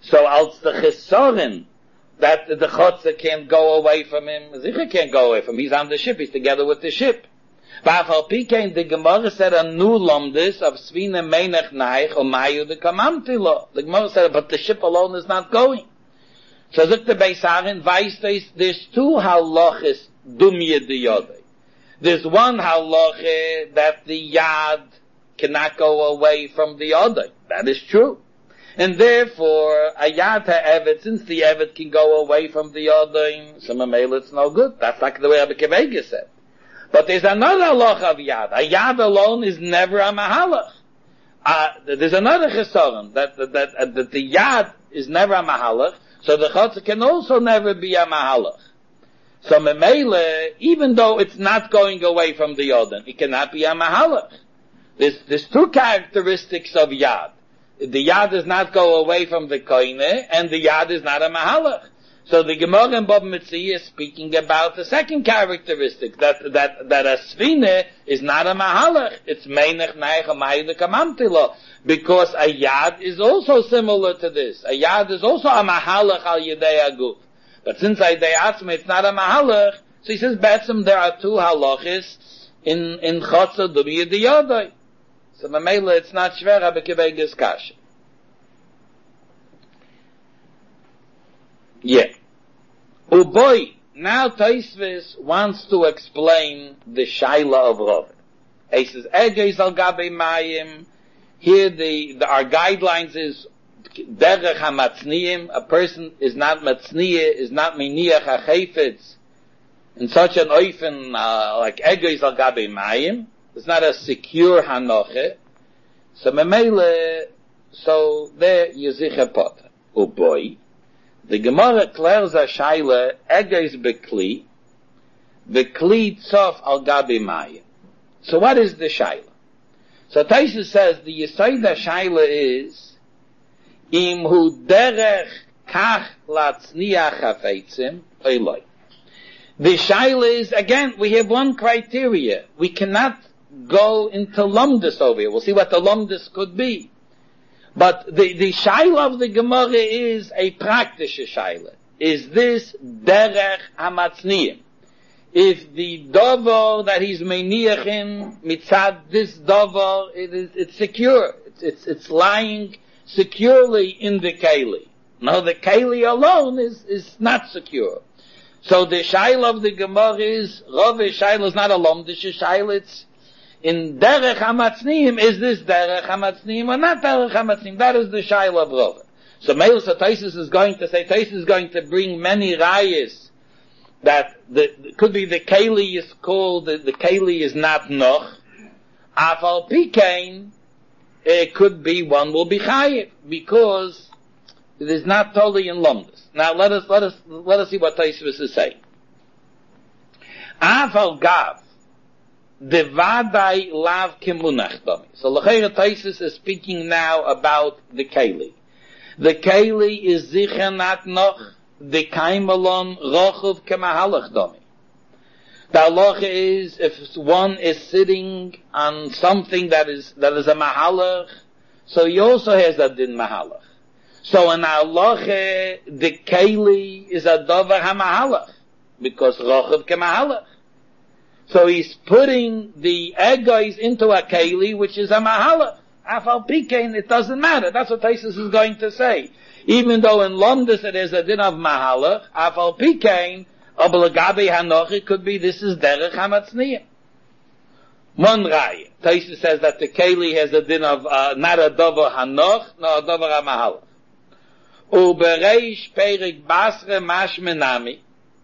[SPEAKER 1] So als the chesoren, that the chotzer can't go away from him, Zicha can't go away from him, he's on the ship, he's together with the ship. V'afal pikein, the Gemara said a new lomdis of Svina Meinach Naich or Mayu the Kamamtilo. The Gemara said, but the ship alone is not going. So look the Beis Harin, there's two halachas dumya de yodai. There's one halacha that the yad cannot go away from the yodai. That is true. And therefore, a yad ha'evet, since the evet can go away from the yodai, so mamela it's no good. That's like the way Rabbi Kevega said. But there's another halacha of yad. A yad alone is never a mahalach. There's another chesoron that the yad is never a mahalach, so the chotzer can also never be a mahalach. So memele, even though it's not going away from the yodan, it cannot be a mahalach. There's two characteristics of yad. The yad does not go away from the koine, and the yad is not a mahalach. So the Gemara in Bava Metzia is speaking about the second characteristic, that a svine is not a mahalach. It's meinech naich amayde kamamtilo. Because a yad is also similar to this. A yad is also a mahalach al yedei aguf. But since Aidei Atzma it's not a mahalach, so he says, Betzim, there are two halachis in chotzer dumya de yodai. So Mamela, it's not shver Rabbi Kivega's kasha. Yeah. Uboy, now Taisvis wants to explain the shaila of Rav. He says, Egeis al gabe mayim, here our guidelines is, derech hamatzniim, a person is not matzniya, is not miniach hachefetz, in such an oifen, like Egeis al gabe mayim, it's not a secure hanoche, so memele, so there Yezicha Potter. Oh boy, the Gemara declares a shaila, Egeis bekli, bekli tzof al gabe mayim. So what is the shaila? So Taisa says, the Yesod shaila is, im hu derech kach latzniach hafeitzim oiloi. The shaila is, again, we have one criteria. We cannot go into lumdus over here. We'll see what the lumdus could be. But the shaila of the Gemara is a praktische shaila. Is this derech hamatzniim? If the dover that he's meiniachim mitzad this dover, it's secure. It's lying securely in the keli. No, the keli alone is not secure. So the shaila of the Gemara is, Rav shaila is not a lomdish shaila, it's in derech hamatzniim, is this derech hamatzniim or not derech hamatzniim? That is the shaila of Rav. So Meilus Taisus is going to say, Taisus is going to bring many rayas that could be the keli is called, the keli is not noch, afal pikein, it could be one will be chayiv, because it is not totally in lomdus. Now let us see what Taisvis is saying. Afal gav, the vadai lav kimunach domi. So L'cheira Taisvis is speaking now about the keli. The keli is zicher not noch, the kaimalon rochuv kemahalach domi. The halacha is, if one is sitting on something that is a mahalach, so he also has a din mahalach. So in halacha, the keli is a davar hamahalach, because rochuv kemahalach. So he's putting the egois into a keli, which is a mahalach. Afal pikein, it doesn't matter. That's what Taisus is going to say. Even though in Lomdus it is a din of mahalach, afal pikein, Oblagabe hanoch, it could be this is derech hamatzniim. One raya. Taisus says that the keli has a din of not a dover hanoch, nor a dover hamahalach. Ubereish perik basre mashmenami.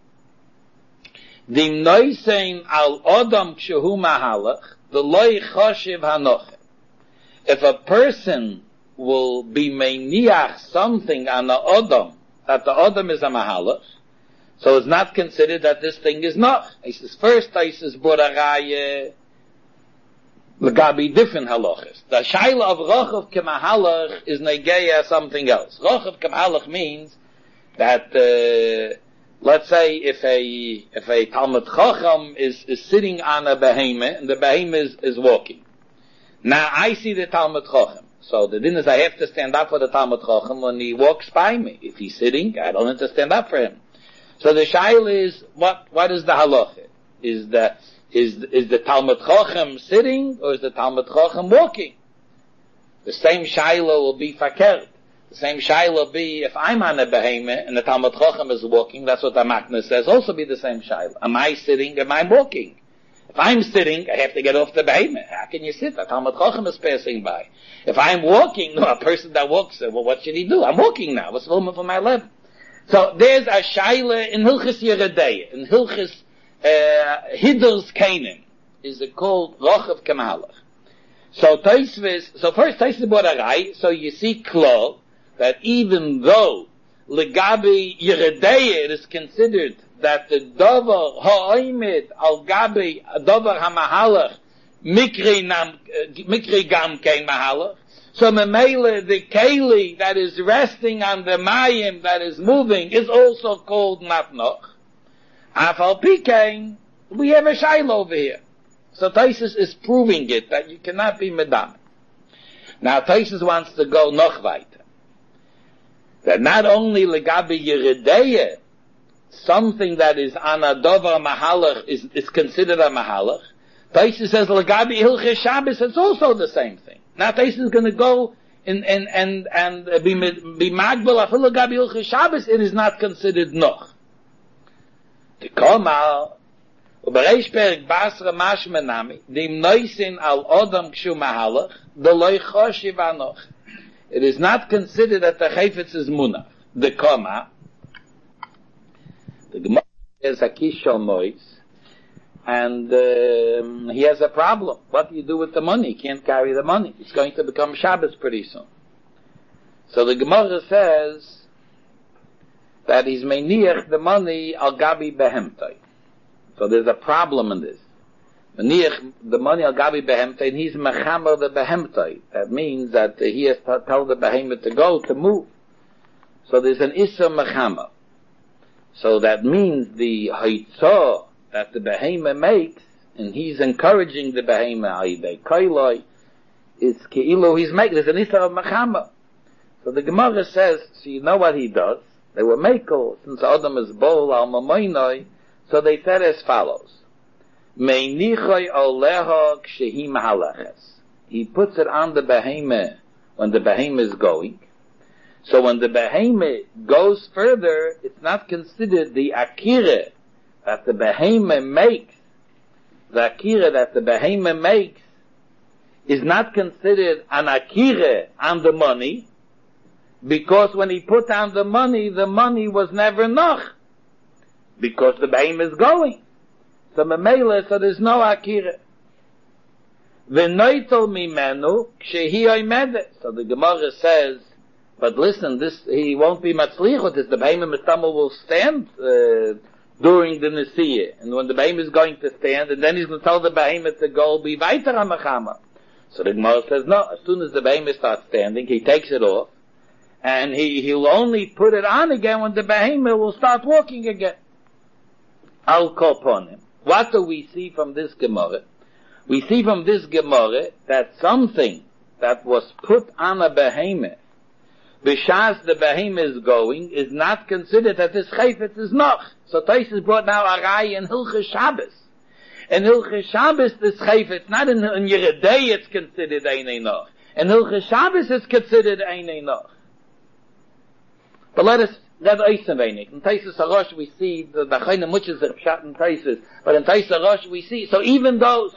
[SPEAKER 1] Dim noisein al odam kshehu mahalach, the loy choshev hanoch. If a person will be meiniach something on the odam, that the odam is a mahalach, so it's not considered that this thing is noch. He says, first Taisus brought a raya, l'gabi different halachas. The shaila of rochav kemahalach is negeya something else. Rochav kemahalach means that, let's say if a Talmud Chacham is sitting on a behemoth, and the behemoth is walking. Now I see the Talmud Chacham. So the din is I have to stand up for the Talmud Chacham when he walks by me. If he's sitting, I don't have to stand up for him. So the shaila is, what is the halacha? Is the Talmud Chacham sitting, or is the Talmud Chacham walking? The same shaila will be fakert. The same shaila will be, if I'm on a behemah and the Talmud Chacham is walking, that's what the Makna says, also be the same shaila. Am I sitting, am I walking? If I'm sitting, I have to get off the behemah. How can you sit? The Talmud Chacham is passing by. If I'm walking, no, a person that walks, well, what should he do? I'm walking now. What's the moment for my left? So there's a shaila in Hilchis Yeredeya, in Hilchis Hidur's Kainin, is it called Rochav Kemalach. So first Taisvis brought a rai, so you see Klo, that even though Legabi Yeredeya it is considered that the Dover Ha'oimid al Gabi Dover HaMahalach Mikri Gam Kein Mahalach. So Memele, the Keli that is resting on the Mayim that is moving is also called Matnoch. Afal Pikein, we have a shaila over here. So Taisus is proving it, that you cannot be Medam. Now Taisus wants to go noch weiter. That not only Legabi Yeredeya, something that is on a Dover Mahalach is considered a Mahalach. Taisus says Legabi Hilchis Shabbos, it's also the same thing. Now Taisus is going to go and be magbal afil Legabi Hilchis Shabbos, it is not considered noch. To come out, Ubereish Perek Basra Mashmenami, Dim Noisin al Odam Kshu Mahalach, the Loi Choshiv Anoch. It is not considered that the Chayfetz is Munach. The Koma, the Gemara is a Kishol Mois, and he has a problem. What do you do with the money? He can't carry the money. It's going to become Shabbos pretty soon. So the Gemara says that he's meniach the money al gabi behemtai. So there's a problem in this. Meniach the money al gabi behemtai, and he's mechamer the behemtai. That means that he has to tell the behemoth to go, to move. So there's an issa mechamer. So that means the haitzah that the behemoth makes, and he's encouraging the behemoth, aidei kailoi, is keilu he's making, there's an issa of mechamer. So the Gemara says, so you know what he does? They were mekel, since Adam is bol al mamoinoi, so they said as follows. Meinichoi oleho kshehi mahalaches. He puts it on the behemoth when the behemoth is going. So when the behemoth goes further, it's not considered the akira that the behemoth makes. The akira that the behemoth makes is not considered an akira on the money, because when he put down the money was never noch, because the behemoth is going. So memela, so there's no akira. V'noitel mimenu kshehi oimedet. So the Gemara says, but listen, this he won't be matzlich with this. The behemoth mistamel will stand during the nesiyah, and when the behemoth is going to stand, and then he's going to tell the behemoth to go be weiter hamachama. So the Gemara says, no. As soon as the behemoth starts standing, he takes it off. And he'll only put it on again when the behemoth will start walking again. Al koponim. What do we see from this Gemara? We see from this Gemara that something that was put on a behemoth, b'shas the behemoth is going, is not considered that this chayfetz is noch. So Taisus brought now a rai in Hilchis Shabbos. In Hilchis Shabbos, this chayfetz, not in Yeredeya it's considered einei noch. In Hilchis Shabbos it's considered einei noch. But let us eisen wenig. In Taisus Harosh we see the chayne muches of pshat in Taisus, but in Taisus Harosh we see, so even though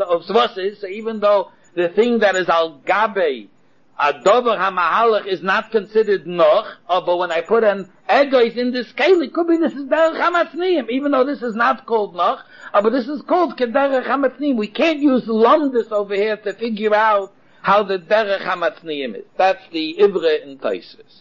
[SPEAKER 1] the thing that is al gabe, a dover hamahalach is not considered noch, but when I put an egois in this scale, it could be this is derech hamatzniim, even though this is not called noch, but this is called kederech hamatzniim. We can't use lumdus over here to figure out how the derech hamatzniim is. That's the ivre in Taisus.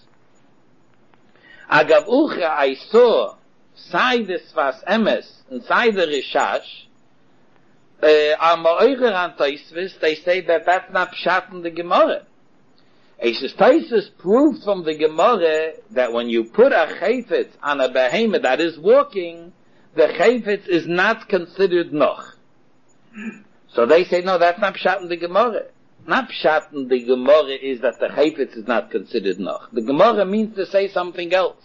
[SPEAKER 1] Agav uche, I saw, side the Sfas Emes, inside the Rishash, Ma'oicher and Taisvis, they say that that's not pshat in the Gemara. Taisus proved from the Gemara that when you put a chayfetz on a behemoth that is walking, the chayfetz is not considered noch. So they say, no, that's not pshat in the Gemara. not pshat in the Gemara is that the chayfetz is not considered noch. The Gemara means to say something else.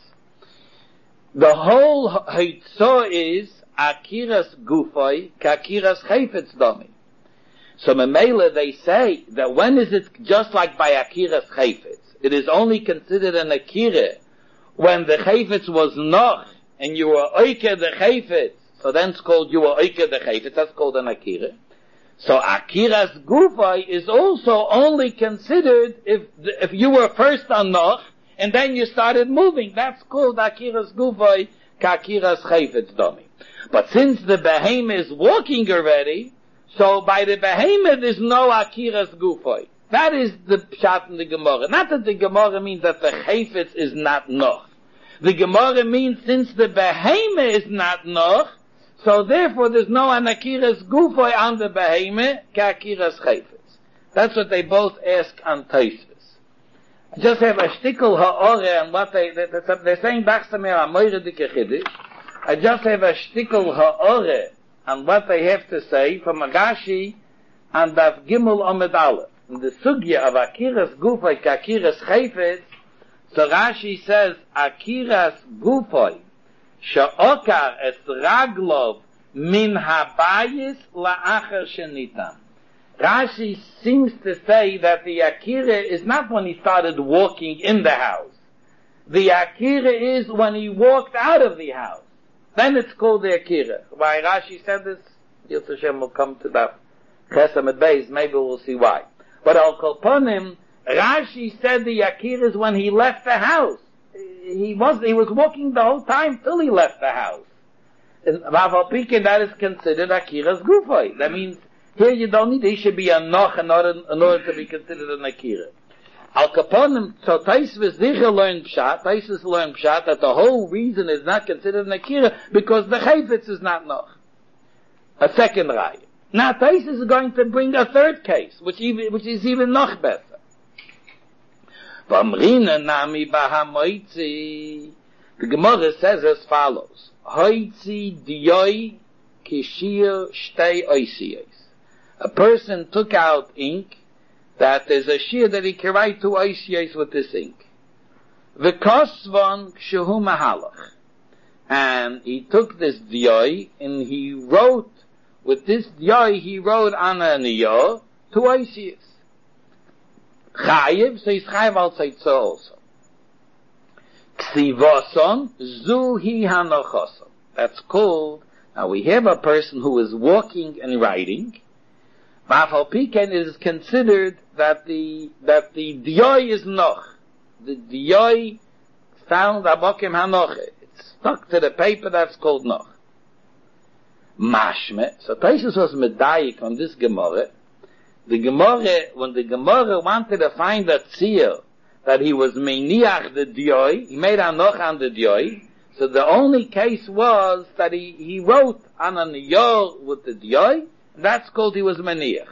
[SPEAKER 1] The whole hitzah is akiras gufay kakiras chayfetz dami. So memela they say that when is it just like by akiras chayfetz? It is only considered an akira when the chayfetz was noch and you were oike the chayfetz. So then it's called you were oike the chayfetz. That's called an akira. So akiras gufay is also only considered if you were first on noch and then you started moving. That's called akiras gufay kakiras chayfetz dami. But since the behemoth is walking already, so by the behemoth there's no akiras gufay. That is the pshat in the Gemara. Not that the Gemara means that the chayfetz is not noch. The Gemara means since the behemoth is not noch, so therefore there's no anakiras gufay on the behemoth, kakiras chayfetz. That's what they both ask on Tosfos. I just have a shtickle ha'ore on what they're saying bachsamer amoyre dike chiddush. I just have a shtickle ha'ore on what they have to say from Rashi and Daf Gimel Amud Aleph. In the sugya of akiras gufay kakiras chayfetz, so Rashi says akiras gufay she'okar es raglov min habayis la'achar shenitam. Rashi seems to say that the akira is not when he started walking in the house. The akira is when he walked out of the house. Then it's called the akira. Why Rashi said this? Yilz Hashem will come to that Chesam et Beis. Maybe we'll see why. But al kol ponim, Rashi said the akira is when he left the house. He was walking the whole time till he left the house. And that is considered akiras gufay. That means here you don't need, he should be a noch in order to be considered an akira. Al kaponim, so Tosfos learned pshat, that the whole reason is not considered an akira because the chayfetz is not noch. A second raya. Now Tosfos is going to bring a third case, which is even noch better. V'amrina nami bahamoitzi. The Gemara says as follows: Hoitzi diyoi kishir shtei oisiyos. A person took out ink that there's a shear that he can write two oisiyos with this ink. V'kosvon kshehu mahalach. And he took this diyoi and he wrote, with this diyoi he wrote on a niyah two oisiyos. Chayiv, so he's chayiv al tzeitzah also. Ksivoson zuhi hanochoson. That's called, now we have a person who is walking and writing. Ba'afal piken is considered that the diyoi is noch. The diyoi found abokim hanoche. It's stuck to the paper, that's called noch. Mashme, so Tosfos was medayik on this Gemara. The Gemara, when the Gemara wanted to find a tzir that he was meiniach the diyoi, he made a noch on the diyoi, so the only case was that he wrote on a niyah with the diyoi, that's called he was meiniach.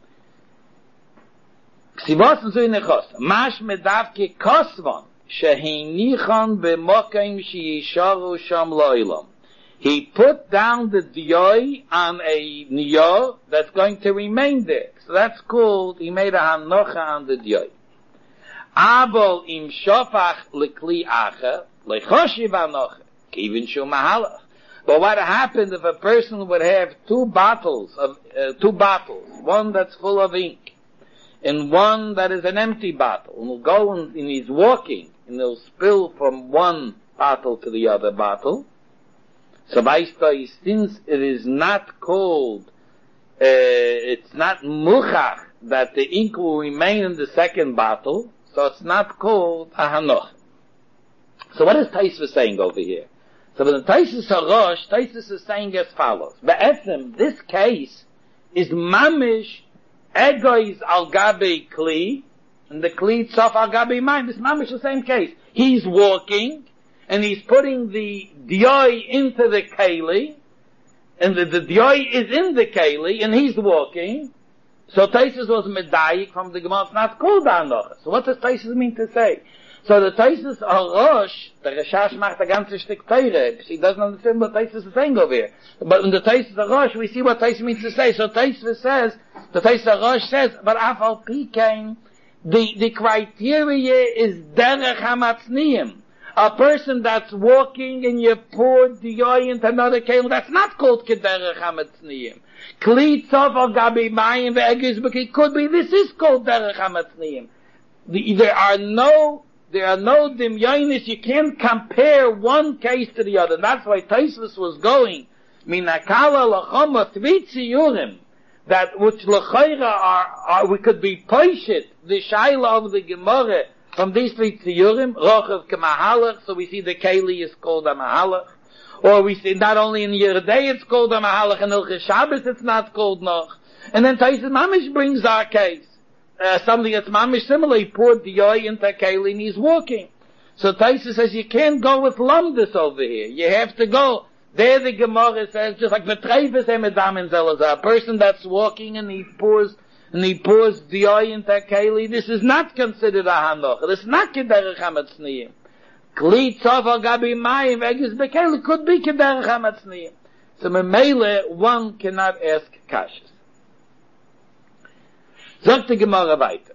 [SPEAKER 1] Ksivos zu nechos, mash medavke kosvon, shehinichon b'mokim sheyisharu sham lo'ilam. He put down the diyoi on a niyah that's going to remain there. So that's called, he made a hanocha on the diyoi. Abol im shofach lekli acher, lechoshiv hanocha, kivin shu mahalach. But what happened if a person would have two bottles, one that's full of ink, and one that is an empty bottle, and will go and he's walking, and he'll spill from one bottle to the other bottle. So since it is not called, it's not muchach that the ink will remain in the second bottle, so it's not called a hanoch. So what is Tosfos saying over here? So when the Tosfos Harosh, Tosfos is saying as follows: Be'etzem, this case is mamish egois al gabi kli, and the kli tzof al gabi mayim. This mamish the same case. He's walking, and he's putting the diyoi into the keli, and the diyoi is in the keli, and he's walking. So Tosfos was medayik from the Gemara, it's not called hanocha. So what does Tosfos mean to say? So the Taisus Arosh, the Reshash macht a ganze Stück Teire. She doesn't understand what Taisus is saying over here. But in the Taisus Arosh, we see what Taisus means to say. So Taisus says, the Taisus Arosh says, but Afal Pikain, the criteria is Derech HaMatzniim. A person that's walking and you pour the oil into another kelim, that's not called Kederech HaMatzniim. Kli Tzov Al Gabi Mayim Ve'egis B'Ki, could be, this is called Derech HaMatzniim. There are no dimyonis, you can't compare one case to the other. And that's why Taisvus was going, Minakala Lachoma Tvitzi Yurim, that which L'chayra are, we could be poishit, the Shaila of the Gemara, from these three Tziyurim, Rochav K'mahalach, so we see the Keli is called a Mahalach, or we see not only in Yerdei it's called a Mahalach, and Ilchis Shabbos it's not called Noch. And then Taisvus Mamish brings our case. Something that's mamish similar, he poured the oil into a keli and he's walking. So Taisa says you can't go with lumdus over here. You have to go. There the Gemara says, just like the treifes emedam in Zelazar, a person that's walking and he pours the oil into a keli, this is not considered a hanoch. This is not kederech hamatzniim. Kli tzov al gabi mayim egis bekeli could be kederech hamatzniim. So memele, one cannot ask kashas. Sagt die Gemara weiter.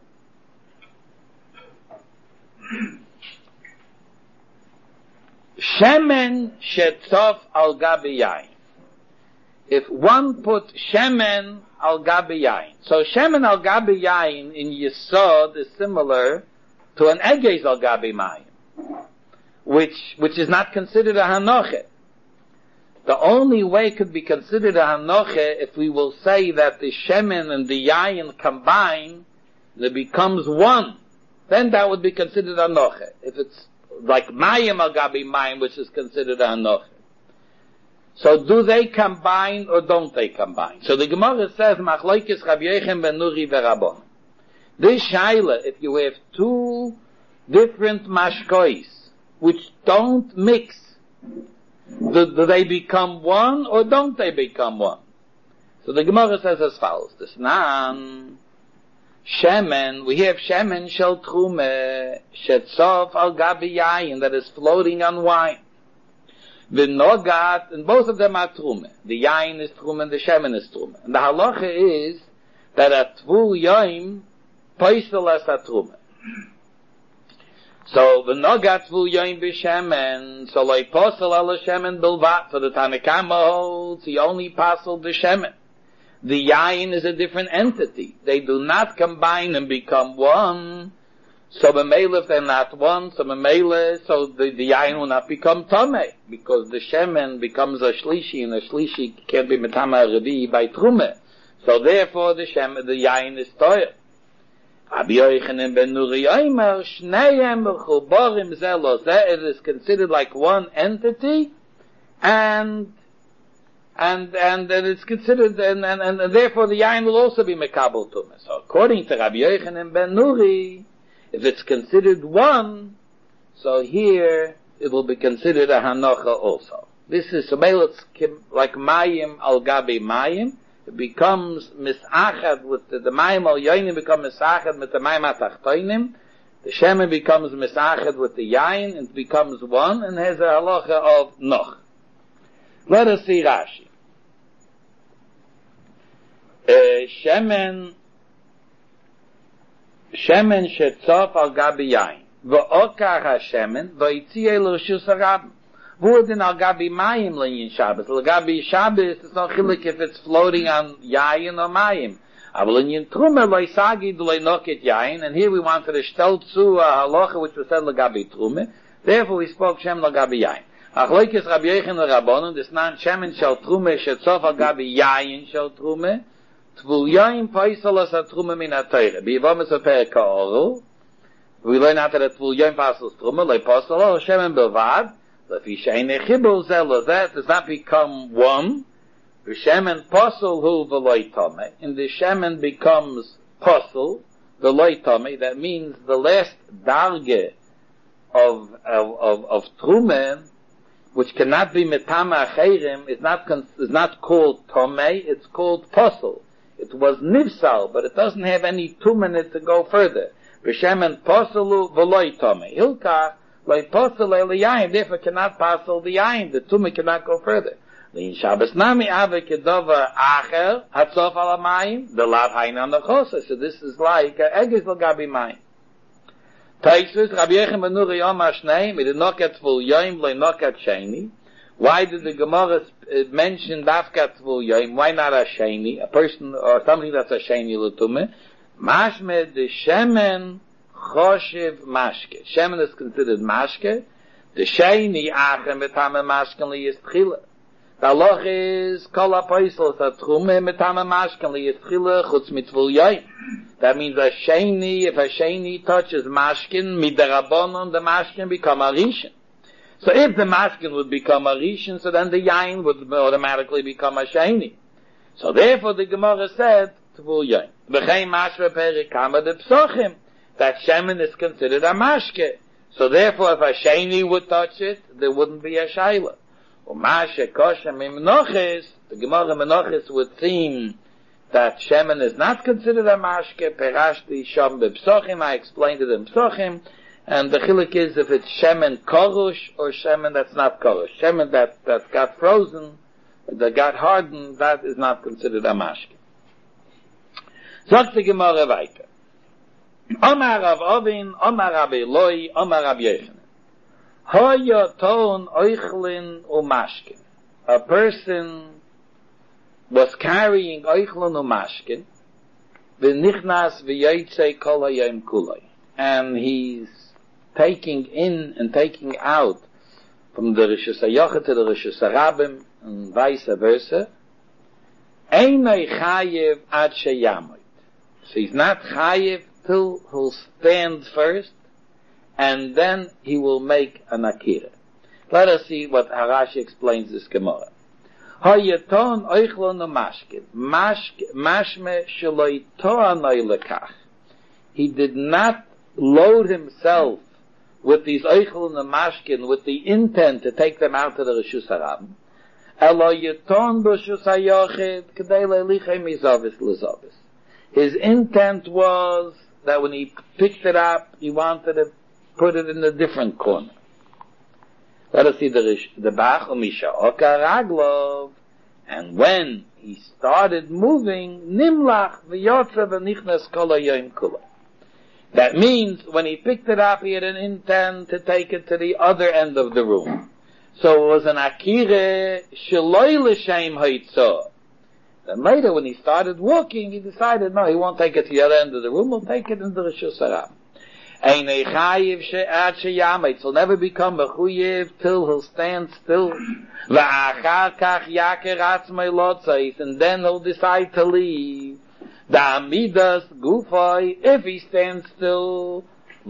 [SPEAKER 1] Shemen shetzov al gabi yain. If one put shemen al gabi yain. So shemen al gabi yain in Yesod is similar to an eges al gabi mayim, which is not considered a hanoche. The only way it could be considered a hanoche if we will say that the shemen and the yayin combine, it becomes one. Then that would be considered a hanoche. If it's like mayim al gabi mayim, which is considered a hanoche. So do they combine or don't they combine? So the Gemara says, Machlokes Rabbi Yechon ben Nuri veRabbanan. This shaila, if you have two different mashkois which don't mix, do they become one or don't they become one? So the Gemara says as follows. This nan shemen, we have shemen shel trume shetzov al gabi yayin, that is floating on wine. V'nogat, and both of them are trume. The yayin is trume and the shemen is trume. And the halacha is that a tvul yoim poisel as a trume. So the nogat tvul yoim b'shemen, so loi posel ala shemen bilvat. So the Tanakama holds he only posel the shemen. The yayin is a different entity. They do not combine and become one. So b'meila if they're not one, so b'meila, so the yayin will not become tameh, because the shemen becomes a shlishi, and a shlishi can't be metama revi by trume. So therefore the yayin is toyer. Rabbi Yochanan ben Nuri Omer, Shneim mechubarim ze lo ze, it is considered like one entity, and it's considered, and therefore the yayin will also be mekabel tumah. So according to Rabbi Yochanan ben Nuri, if it's considered one, so here it will be considered a hanocha also. This is like mayim al gabi mayim. It becomes misachad with the mayim al yoinim become misachad with the mayim atachtoinim. The shemen becomes misachad with the yain and becomes one and has a halacha of noch. Let us see Rashi. Shemen shetzov al gabi yain. V'okar ha-shemen v'yitziyeh l'reshus harabim. Wurden al gabi mayim l'yin Shabbos. Al gabi Shabbos is no chilik if it's floating on yayin or mayim. Aval l'yin trume lo isagid lo inoket yayin. And here we wanted to stel zu a halacha which was said l'gabi trume. Therefore we spoke shem l'gabi yayin. Machlokes Rabbi Yechon veRabbanan, this nan shemen shel trume shetzov al gabi yayin shel trume. Tvul yayin paisel as a trume min ha-teire. B'yivom es ha-perek ha'oru. We learn out that tvul yayin paisel trume lo paisel al shemen bilvad. If he she'enei chibur ze lo ze, it does not become one. The shemen paisel hu v'loi tameh. And the shemen becomes paisel v'loi tameh. That means the last darge of trume, which cannot be metama acherim, is not called tameh. It's called paisel. It was nivsal, but it doesn't have any 2 minutes to go further. B'shemen poselu v'loi tome. Hilkach, loi posel el yayin, therefore cannot posel the yayin. The tumah cannot go further. Lein Shabbos nami ave kedova acher, hatzof ala mayim, the lav hain on the chosa. So this is like egis l'gabi mayim. Taisus, Rabbi Yechim ben Nuri Yom HaShnei, we did not get full yoim, loi not get sheni. Why did the Gemara mention dafka tvul yoim? Why not a sheni? A person or something that's a sheni l'tumah. Mashme de shemen choshev mashke. Shemen is considered mashke. The sheni achem betame mashken li is tchila. The halacha is kol ha-poisel satchume betame mashken li is tchila chutz mitvul yoim. That means a sheni, if a sheni touches mashkin, midarabonon, the mashkin become a rishon. So if the mashkin would become a rishon, so then the yain would automatically become a sheni. So therefore the Gemara said, tvul yain. V'chein mashve perikama de psochim. That shemen is considered a mashke. So therefore if a sheni would touch it, there wouldn't be a shayla. U'mashe koshem im noches, the Gemara Menoches would seem that shemen is not considered a mashke. Perashti shom bepsochim, I explained it in psochim. And the chiluk is if it's shemen korush or shemen that's not korush. Shemen that got frozen, that got hardened, that is not considered a mashke. Sagt die Gemara weiter. Omar Rav Ovin, Omar Rabbi Eloi, Omar Rabbi Yochanan. Hoya ton oichlin umashkin. A person was carrying oichlin umashkin, v'nichnas v'yotzei kol hayom kuloi. And he's taking in and taking out from the Rishus HaYochid to the Rishus HaRabim and vice versa. Einay chayev ad sheyamoid. So he's not chayev till he'll stand first, and then he will make an akira. Let us see what Harashi explains this Gemara. Hayaton oichlon umashkin, mashme sheloi to'anoi lekach. He did not load himself with these oichlon umashkin with the intent to take them out to the Rishus HaRabim. Elo yaton b'Rishus HaYochid k'dei le'lichem mizavis l'zavis. His intent was that when he picked it up, he wanted to put it in a different corner. Let us see the Bach Umisha Oka Raglov. And when he started moving, Nimlach v'yotza v'nichnas kol hayom kula. That means when he picked it up, he had an intent to take it to the other end of the room. So it was an akire sheloi l'shem haitzah. Then later, when he started walking, he decided, no, he won't take it to the other end of the room, he'll take it into the Rishus HaRabim. Einei chayiv she'ad sheyamet, he'll never become a chuyev till he'll stand still. V'achar kach yaker atzmei lotzais, and then he'll decide to leave. Da'amidas gufay, if he stands still,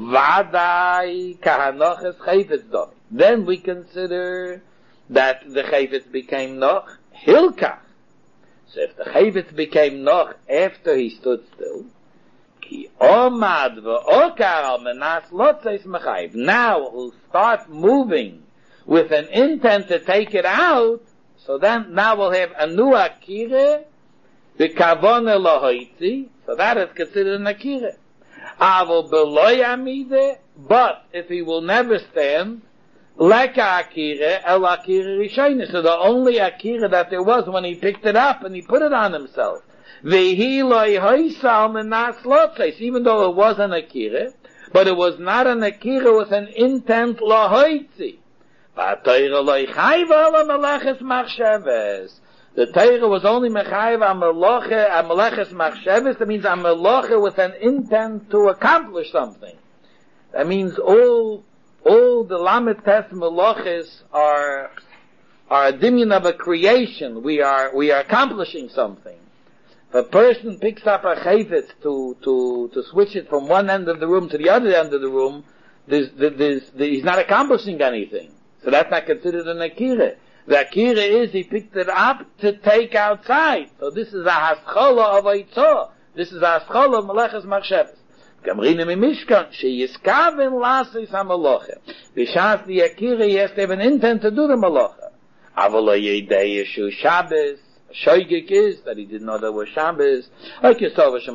[SPEAKER 1] vadai kahanoches chayfetz domi. Then we consider that the chayfetz became noch hilkach. So if the chayfetz became noch after he stood still, ki omad v'okar al menas lotzais mechayiv. Now he'll start moving with an intent to take it out. So then now we'll have a new akire, the kavone lohoitzi. So that is considered an akire. Avol beloy amide, but if he will never stand, leka akire el akire rishayne. So the only akire that there was when he picked it up and he put it on himself. Vehi loy hoysal menas lotzais. Even though it was an akire, but it was not an akire with an intent lohoitzi. V'atayra loy chayva ala meleches machsheves. The Torah was only mechayiv a meleches machsheves. That means a meleche with an intent to accomplish something. That means all the Lamed Tes meleches are a dimion of a creation. We are accomplishing something. If a person picks up a chayfetz to switch it from one end of the room to the other end of the room, he's not accomplishing anything. So that's not considered an akira. The akira is he picked it up to take outside. So this is a haschola of aitzah. This is a haschola of meleches machsheves. Gamrina mimishkan sheyiskaven lasis hamaloche. B'shas the akira, he has to have an intent to do the maloche. Avolo yedei yeshu Shabbos. Shoygik is that he didn't know there was Shabbos. But he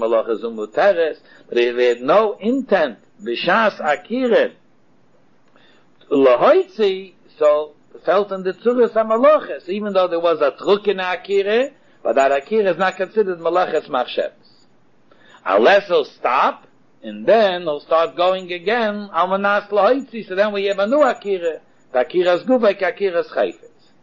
[SPEAKER 1] had no intent. B'shas akire lahoitzi, so felt in the tzuras hamaloches, even though there was a truk in akire, but that akire is not considered malaches machshavs. Unless he'll stop, and then he'll start going again, almanas lahoitzi, so then we have a new akire. The akire is guvek, akire is chayfetz.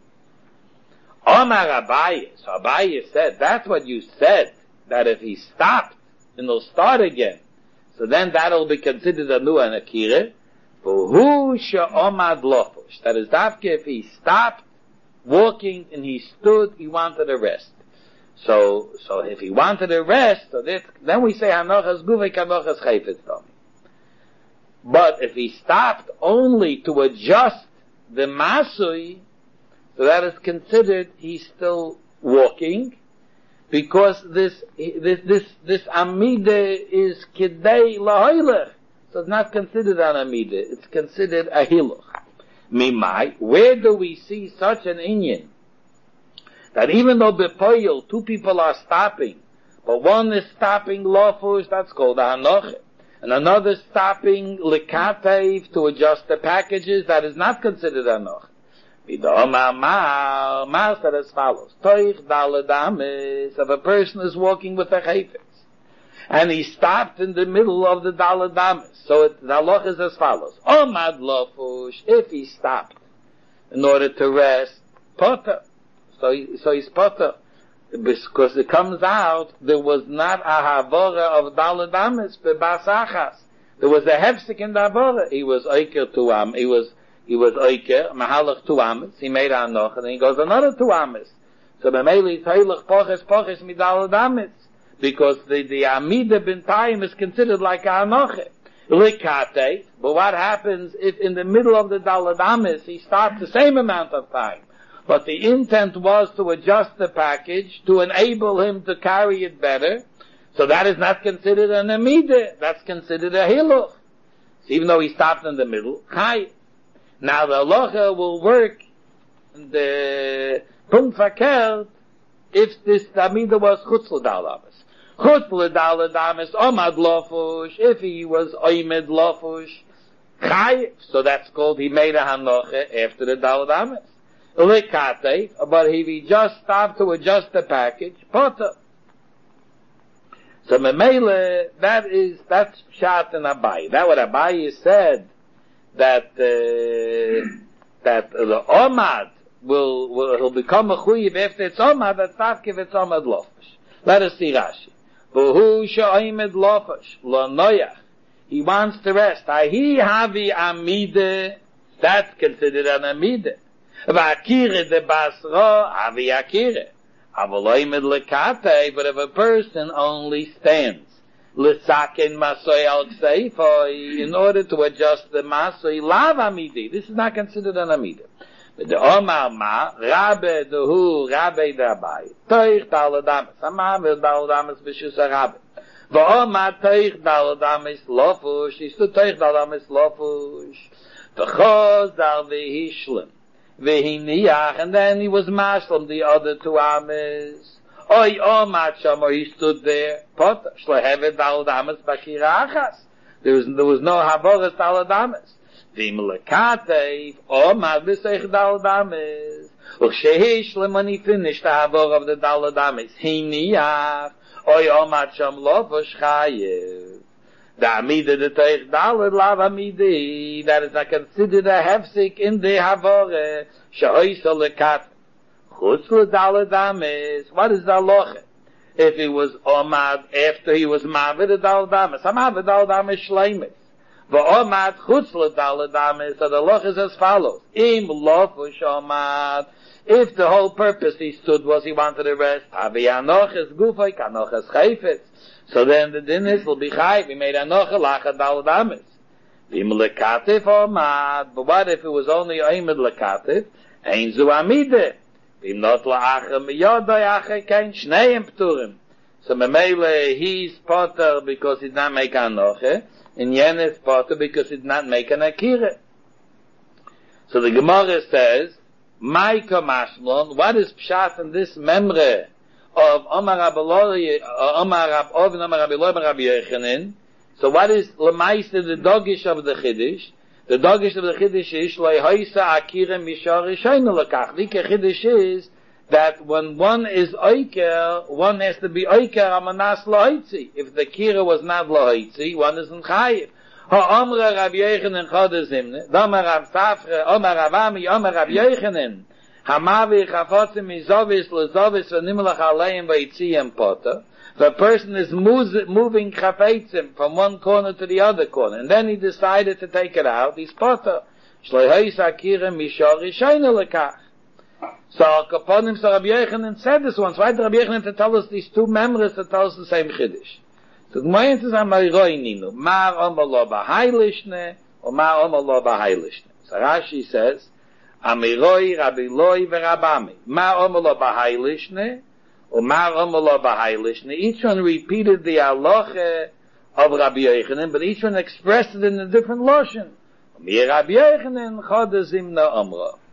[SPEAKER 1] Omar Abaye, so Abaye said, that's what you said, that if he stopped, and he'll start again, so then that'll be considered a new akire. Who she'omad lofush, that is, dafke, if he stopped walking and he stood, he wanted a rest. So if he wanted a rest, so then we say hanochas guvek, hanochas chayfetz domi. But if he stopped only to adjust the masui, so that is considered he's still walking, because this amide is kidei lahoylech. So it's not considered an amide, it's considered a hiluch. Mimai, where do we see such an inyan? That even though bepoyel, two people are stopping, but one is stopping lofush, that's called a hanoche, and another stopping likatev to adjust the packages, that is not considered a hanoche. Mar said as follows, Toich daladamis, if a person is walking with a chayfetz, and he stopped in the middle of the daladamis, so the halach is as follows, Omad lofush, if he stopped in order to rest, potter, so he's potter, because it comes out, there was not a havora of daladamis, bebasachas, there was a hefsek in the havora, he was oiker tuam, he was oiker, mahalach 2 ames, he made anoch, and then he goes another 2 ames. So b'meili is heilig poches midal ames, because the amida b'ntayim is considered like a anoche. Likate, but what happens if in the middle of the dalad ames he stopped the same amount of time, but the intent was to adjust the package to enable him to carry it better, so that is not considered an amida, that's considered a hiluch. So even though he stopped in the middle, chai. Now the halacha will work in the punkt verkehrt if this amida was chutz l'dal ames. Chutz l'dal ames omad lofush, if he was oimed lofush, chai, so that's called he made a hanoche after the dal ames. Lekate, but if he just stopped to adjust the package, potter. So memele, that's pshat and Abaye. That what Abaye said, that the omad he'll become a chuyiv after it's omad, that's not if it's omad lofush. Let us see Rashi. V'hu she'oimed lofush, lo noyach. He wants to rest. Ahi havi amide, that's considered an amide. V'akire de basro, havi akire. Avol oimed lekate, but if a person only stands, L'saken masoi al kseifoi, in order to adjust the masoi, lav amidi. This is not considered an amida. But the omar ma, rabbe dehu, rabbe dabai, toich daladamis, amav daladamis b'shus rabbe. V'omar toich daladamis lofush, he stood toich daladamis lofush. V'choz dal v'hishlim, v'hiniach, and then he was mashlam the other 2 ames. Oy omat shamo, he stood there. Potter shlehevet daladamas b'shirachas. There was no havoras daladamas. V'im lekatev omat b'seich daladamas. U'shehishlim, when he finished the havor of the daladamas, hiniach. Oy omat sham lofush chayev. The amida the teich dalad lav amidi. That is not considered a hefsik in the havor. Shehoisa lekatev. Chutz l'dalad ames. What is the halacha? If he was omad after he was mavid the dalad ames, amavid dalad ames shleimis. V'omad chutz l'dalad ames. So the halacha is as follows: Im lofush omad. If the whole purpose he stood was he wanted to rest, havi anoches gufay kanoches chayfetz. So then the din will be chayv. He made anoche lacha dalad ames. Im lekatif omad. But what if it was only oimid lekatif? Ein zu amide. Not la'achem yodai ache kein shneim pturim. So memele he's potter because he did not make anoche, and yen is potter because he did not make an akira. So the Gemara says, Maika mashmlon, what is pshat in this memre of Amar Rabbi Eloi, Amar Rabbi Oven, Amar Rabbi Eloi, Rabbi Yochanan. So what is Lemaisa, the dogish of the Chiddush? The dogish of the Chiddush is Loi Hoisa Akira Mishar Rishayna Lekach. The Chiddush is that when one is Oiker, one has to be Oiker Amanas Lahoitzi. If the Kira was not Lahoitzi, one isn't Chayiv. Ha'amra Rabbi Yochanan Chodesh Zimne, Damar Rav Safra, Amar Rav Ami, Amar Rabbi Yochanan, Hamavi Chafotzim Izovis Lezovis V'Nimlach Aleim V'Yitziyem Potter. The person is moving Chafetzim from one corner to the other corner, and then he decided to take it out, he's Potter. Shloihais Akira Mishar Rishayna Lekach. So Kaponim, so Rabbi Yochanan said this once. Why did Rabbi Yochanan to tell us these two members to tell us the same Chiddush? So the Gemara says, Amaroi Ninu, Mar Omer Lo B'Hailishne, or Mar Omer Lo B'Hailishne. So Rashi says, Amiroi, Rabbi Eloi, Verabami. Mar Omer Lo B'Hailishne, or Mar Omer Lo B'Hailishne. Each one repeated the halacha of Rabbi Yochanan, but each one expressed it in a different lotion. Mir Rabbi Yochanan, Chodesh Zimna Omra.